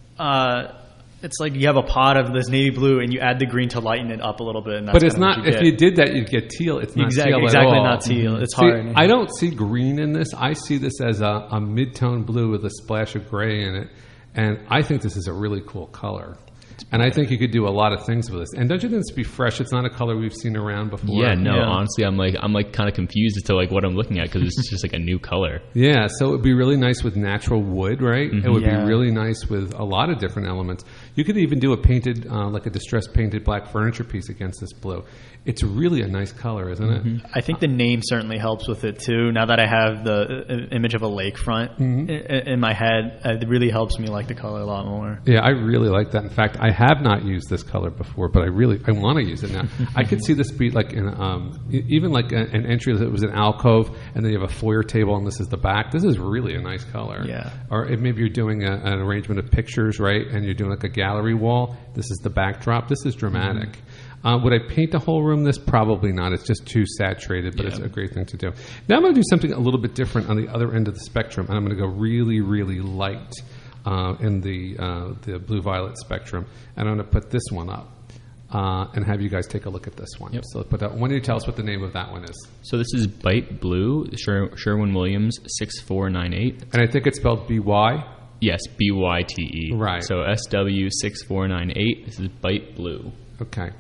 have a pot of this navy blue and you add the green to lighten it up a little bit. And that's but it's not. If you did that, you'd get teal. It's not teal at all. Exactly, not teal. It's hard. I don't see green in this. I see this as a mid-tone blue with a splash of gray in it, and I think this is a really cool color. And I think you could do a lot of things with this. And don't you think this would be fresh? It's not a color we've seen around before. Yeah, no, honestly, I'm kind of confused as to like what I'm looking at because it's just like a new color. Yeah, so it would be really nice with natural wood, right? Mm-hmm. It would be really nice with a lot of different elements. You could even do a painted, like a distressed painted black furniture piece against this blue. It's really a nice color, isn't it? I think the name certainly helps with it too. Now that I have the image of a lakefront in my head, it really helps me like the color a lot more. Yeah, I really like that. In fact, I have not used this color before, but I want to use it now. I could see this be like in even like an entry that was an alcove, and then you have a foyer table, and this is the back. This is really a nice color. Yeah. Or if maybe you're doing an arrangement of pictures, right, and you're doing like a gallery wall. This is the backdrop. This is dramatic. Would I paint the whole room this? Probably not. It's just too saturated, but it's a great thing to do. Now I'm going to do something a little bit different on the other end of the spectrum, and I'm going to go really, really light in the blue-violet spectrum, and I'm going to put this one up and have you guys take a look at this one. Yep. So put that. Why don't you tell us what the name of that one is? So this is Bite Blue, Sherwin-Williams 6498. And I think it's spelled B-Y? Yes, B-Y-T-E. Right. So SW6498. This is Bite Blue. Okay.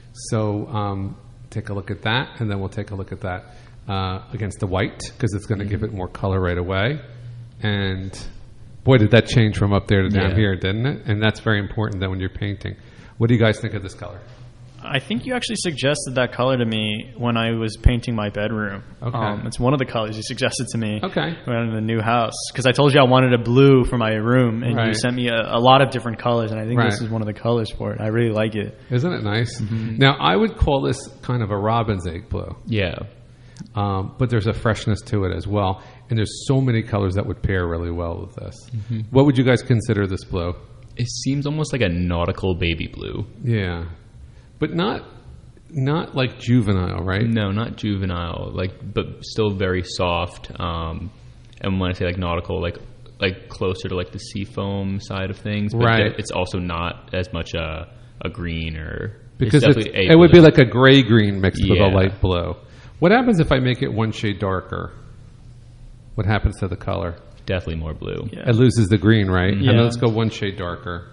So take a look at that, and then we'll take a look at that against the white, because it's going to give it more color right away. And boy, did that change from up there to down here, didn't it? And that's very important then when you're painting. What do you guys think of this color? I think you actually suggested that color to me when I was painting my bedroom. Okay. It's one of the colors you suggested to me. Okay. When in the new house, because I told you I wanted a blue for my room, and you sent me a lot of different colors, and I think this is one of the colors for it. I really like it. Isn't it nice? Now, I would call this kind of a robin's egg blue. Yeah. But there's a freshness to it as well, and there's so many colors that would pair really well with this. What would you guys consider this blue? It seems almost like a nautical baby blue. Yeah. But not like juvenile, right? No, not juvenile. But still very soft. And when I say like nautical, like closer to like the seafoam side of things. But it's also not as much a green or because it would be like a gray green mixed with a light blue. What happens if I make it one shade darker? What happens to the color? Definitely more blue. Yeah. It loses the green, right? Yeah. And then let's go one shade darker.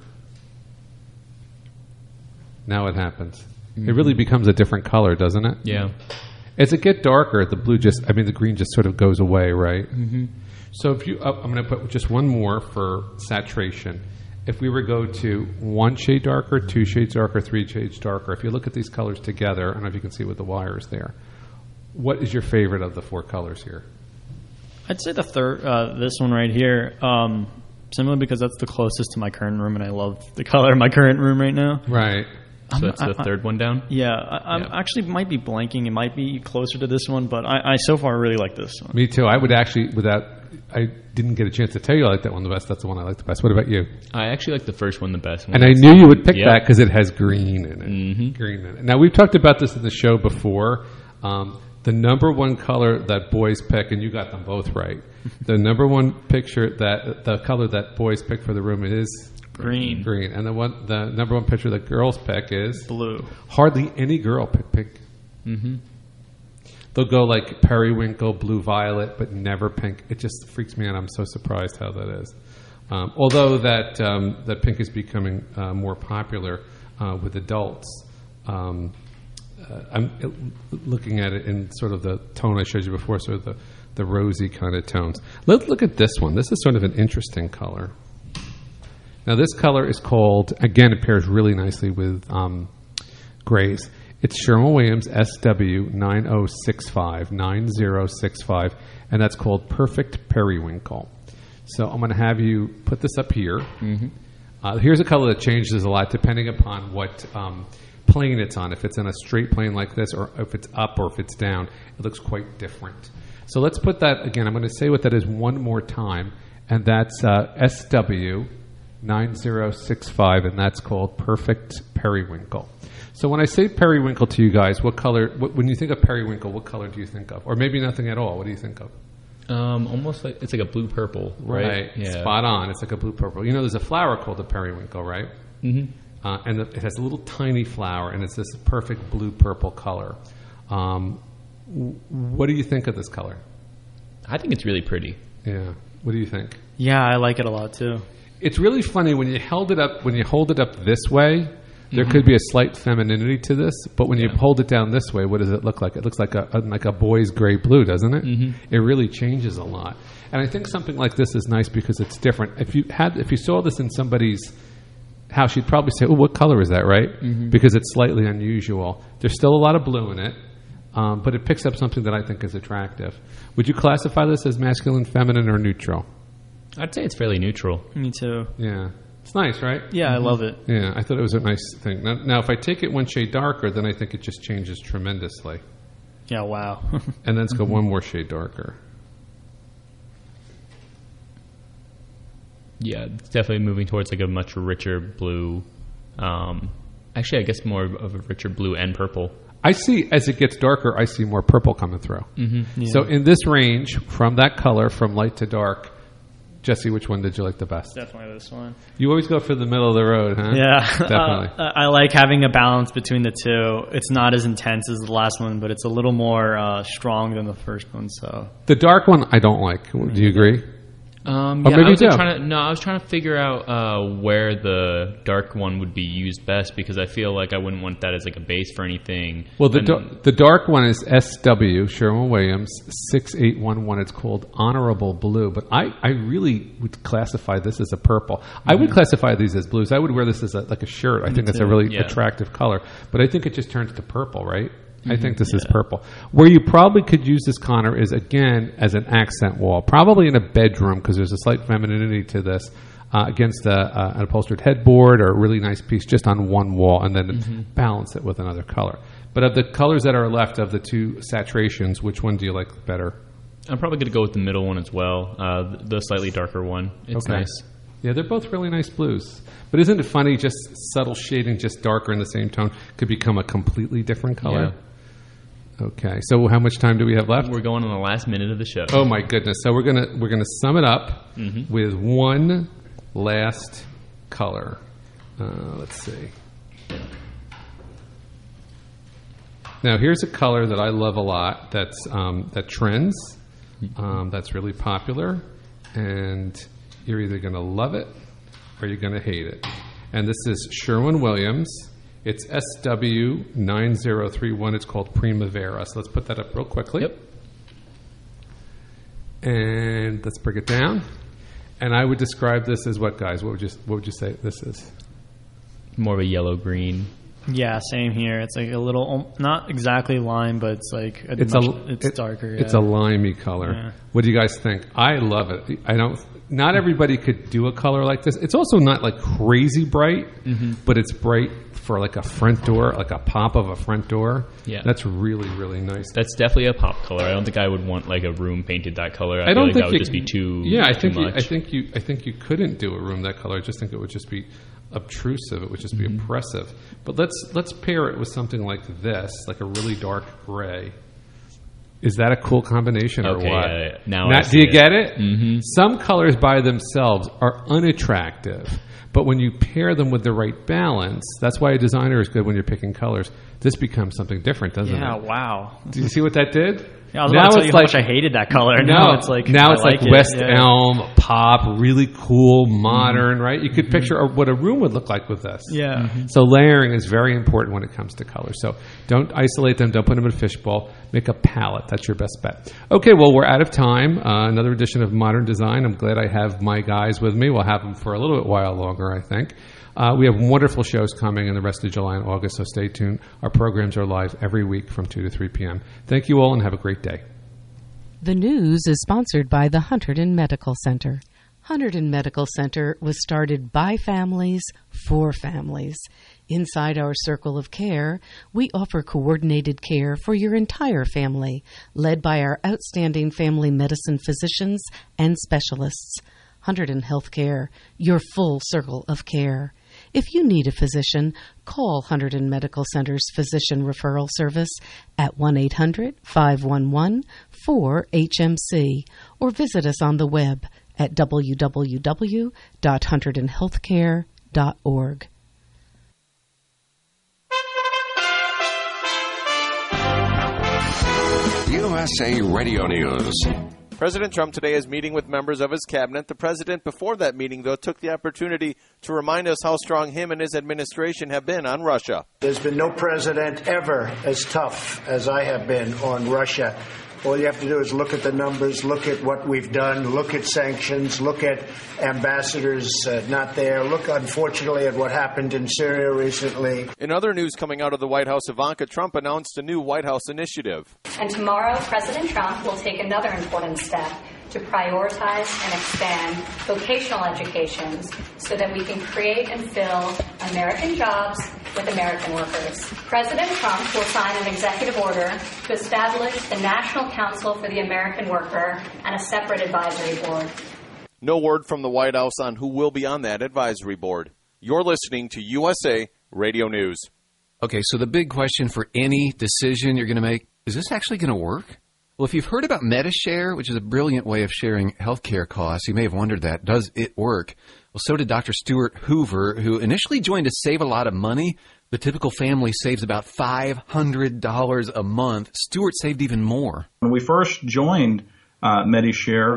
Now what happens? It really becomes a different color, doesn't it? Yeah. As it gets darker, the green just sort of goes away, right? So if I'm going to put just one more for saturation. If we were to go to one shade darker, 2 shades darker, 3 shades darker, if you look at these colors together, I don't know if you can see with the wires there, what is your favorite of the 4 colors here? I'd say the third, this one right here, simply because that's the closest to my current room, and I love the color of my current room right now. Right. So that's the third one down? Yeah. I actually might be blanking. It might be closer to this one, but I so far really like this one. Me too. I would actually, I didn't get a chance to tell you I like that one the best. That's the one I like the best. What about you? I actually like the first one the best. And I knew you would pick that because it has green in it. Green in it. Now, we've talked about this in the show before. The number one color that boys pick, and you got them both right. The number one the color that boys pick for the room is green. Green, and the number one picture that girls pick is blue. Hardly any girl pick. They'll go like periwinkle, blue violet, but never pink. It just freaks me out. I'm so surprised how that is. Although that pink is becoming more popular with adults. I'm looking at it in sort of the tone I showed you before, sort of the rosy kind of tones. Let's look at this one. This is sort of an interesting color. Now, this color is called, again, it pairs really nicely with grays. It's Sherwin-Williams SW9065, and that's called Perfect Periwinkle. So I'm going to have you put this up here. Here's a color that changes a lot depending upon what plane it's on. If it's on a straight plane like this, or if it's up or if it's down, it looks quite different. So let's put that again. I'm going to say what that is one more time, and that's SW9065, and that's called Perfect Periwinkle. So when I say periwinkle to you guys, what color? When you think of periwinkle, what color do you think of? Or maybe nothing at all. What do you think of? Almost like it's like a blue purple, right? Yeah. Spot on. It's like a blue purple. You know, there's a flower called a periwinkle, right? And it has a little tiny flower, and it's this perfect blue-purple color. What do you think of this color? I think it's really pretty. Yeah. What do you think? Yeah, I like it a lot, too. It's really funny when you hold it up this way. There could be a slight femininity to this, but when you hold it down this way, what does it look like? It looks like a boy's gray blue, doesn't it? It really changes a lot. And I think something like this is nice because it's different. If you saw this in somebody's house, you'd probably say, "Oh, what color is that?" Right? Because it's slightly unusual. There's still a lot of blue in it, but it picks up something that I think is attractive. Would you classify this as masculine, feminine, or neutral? I'd say it's fairly neutral. Me too. Yeah. It's nice, right? Yeah, I love it. Yeah, I thought it was a nice thing. Now, if I take it one shade darker, then I think it just changes tremendously. Yeah, wow. And then let's go one more shade darker. Yeah, it's definitely moving towards like a much richer blue. Actually, I guess more of a richer blue and purple. I see, as it gets darker, I see more purple coming through. Yeah. So in this range, from that color, from light to dark, Jesse, which one did you like the best? Definitely this one. You always go for the middle of the road, huh? Yeah. Definitely. I like having a balance between the two. It's not as intense as the last one, but it's a little more strong than the first one. So the dark one, I don't like. Do you agree? Yeah, maybe I was you do. I was trying to figure out where the dark one would be used best because I feel like I wouldn't want that as like a base for anything. Well, the dark one is SW, Sherwin-Williams, 6811. It's called Honorable Blue, but I really would classify this as a purple. I would classify these as blues. I would wear this as like a shirt. I think that's a really attractive color, but I think it just turns to purple, right? I think this is purple. Where you probably could use this, Connor, is, again, as an accent wall. Probably in a bedroom, because there's a slight femininity to this, against an upholstered headboard or a really nice piece just on one wall, and then balance it with another color. But of the colors that are left, of the two saturations, which one do you like better? I'm probably going to go with the middle one as well, the slightly darker one. It's nice. Yeah, they're both really nice blues. But isn't it funny, just subtle shading, just darker in the same tone, could become a completely different color? Yeah. Okay, so how much time do we have left? We're going on the last minute of the show. Oh my goodness! So we're gonna sum it up with one last color. Let's see. Now here's a color that I love a lot. That's that trends. That's really popular, and you're either gonna love it or you're gonna hate it. And this is Sherwin-Williams. It's SW9031. It's called Primavera. So let's put that up real quickly. Yep. And let's bring it down. And I would describe this as what, guys? What would you say this is? More of a yellow-green. Yeah, same here. It's like a little, not exactly lime, but it's like it's darker. It's a limey color. Yeah. What do you guys think? I love it. Not everybody could do a color like this. It's also not like crazy bright, but it's bright for like a front door, like a pop of a front door. Yeah, that's really, really nice. That's definitely a pop color. I don't think I would want like a room painted that color. I don't feel like think that would just be too. Yeah, I think too much. I think you couldn't do a room that color. I just think it would just be obtrusive. It would just be oppressive. But let's pair it with something like this, like a really dark gray. Is that a cool combination or what? Now do you get it? Some colors by themselves are unattractive, but when you pair them with the right balance, that's why a designer is good when you're picking colors. This becomes something different, doesn't it? Yeah, wow. Do you see what that did? Yeah, I was about to tell you how much I hated that color. Now it's like West Elm, pop, really cool, modern, right? You could picture what a room would look like with this. Yeah. So layering is very important when it comes to color. So don't isolate them. Don't put them in a fishbowl. Make a palette. That's your best bet. Okay, well, we're out of time. Another edition of Modern Design. I'm glad I have my guys with me. We'll have them for a little bit while longer, I think. We have wonderful shows coming in the rest of July and August, so stay tuned. Our programs are live every week from 2 to 3 p.m. Thank you all and have a great day. The news is sponsored by the Hunterdon Medical Center. Hunterdon Medical Center was started by families for families. Inside our circle of care, we offer coordinated care for your entire family, led by our outstanding family medicine physicians and specialists. Hunterdon Healthcare, your full circle of care. If you need a physician, call Hunterdon Medical Center's Physician Referral Service at 1-800-511-4HMC or visit us on the web at www.hunterdonhealthcare.org. USA Radio News. President Trump today is meeting with members of his cabinet. The president, before that meeting, though, took the opportunity to remind us how strong him and his administration have been on Russia. There's been no president ever as tough as I have been on Russia. All you have to do is look at the numbers, look at what we've done, look at sanctions, look at ambassadors not there, look, unfortunately, at what happened in Syria recently. In other news coming out of the White House, Ivanka Trump announced a new White House initiative. And tomorrow, President Trump will take another important step to prioritize and expand vocational education so that we can create and fill American jobs with American workers. President Trump will sign an executive order to establish the National Council for the American Worker and a separate advisory board. No word from the White House on who will be on that advisory board. You're listening to USA Radio News. Okay, so the big question for any decision you're going to make, is this actually going to work? Well, if you've heard about MediShare, which is a brilliant way of sharing healthcare costs, you may have wondered that. Does it work? Well, so did Dr. Stuart Hoover, who initially joined to save a lot of money. The typical family saves about $500 a month. Stuart saved even more. When we first joined MediShare,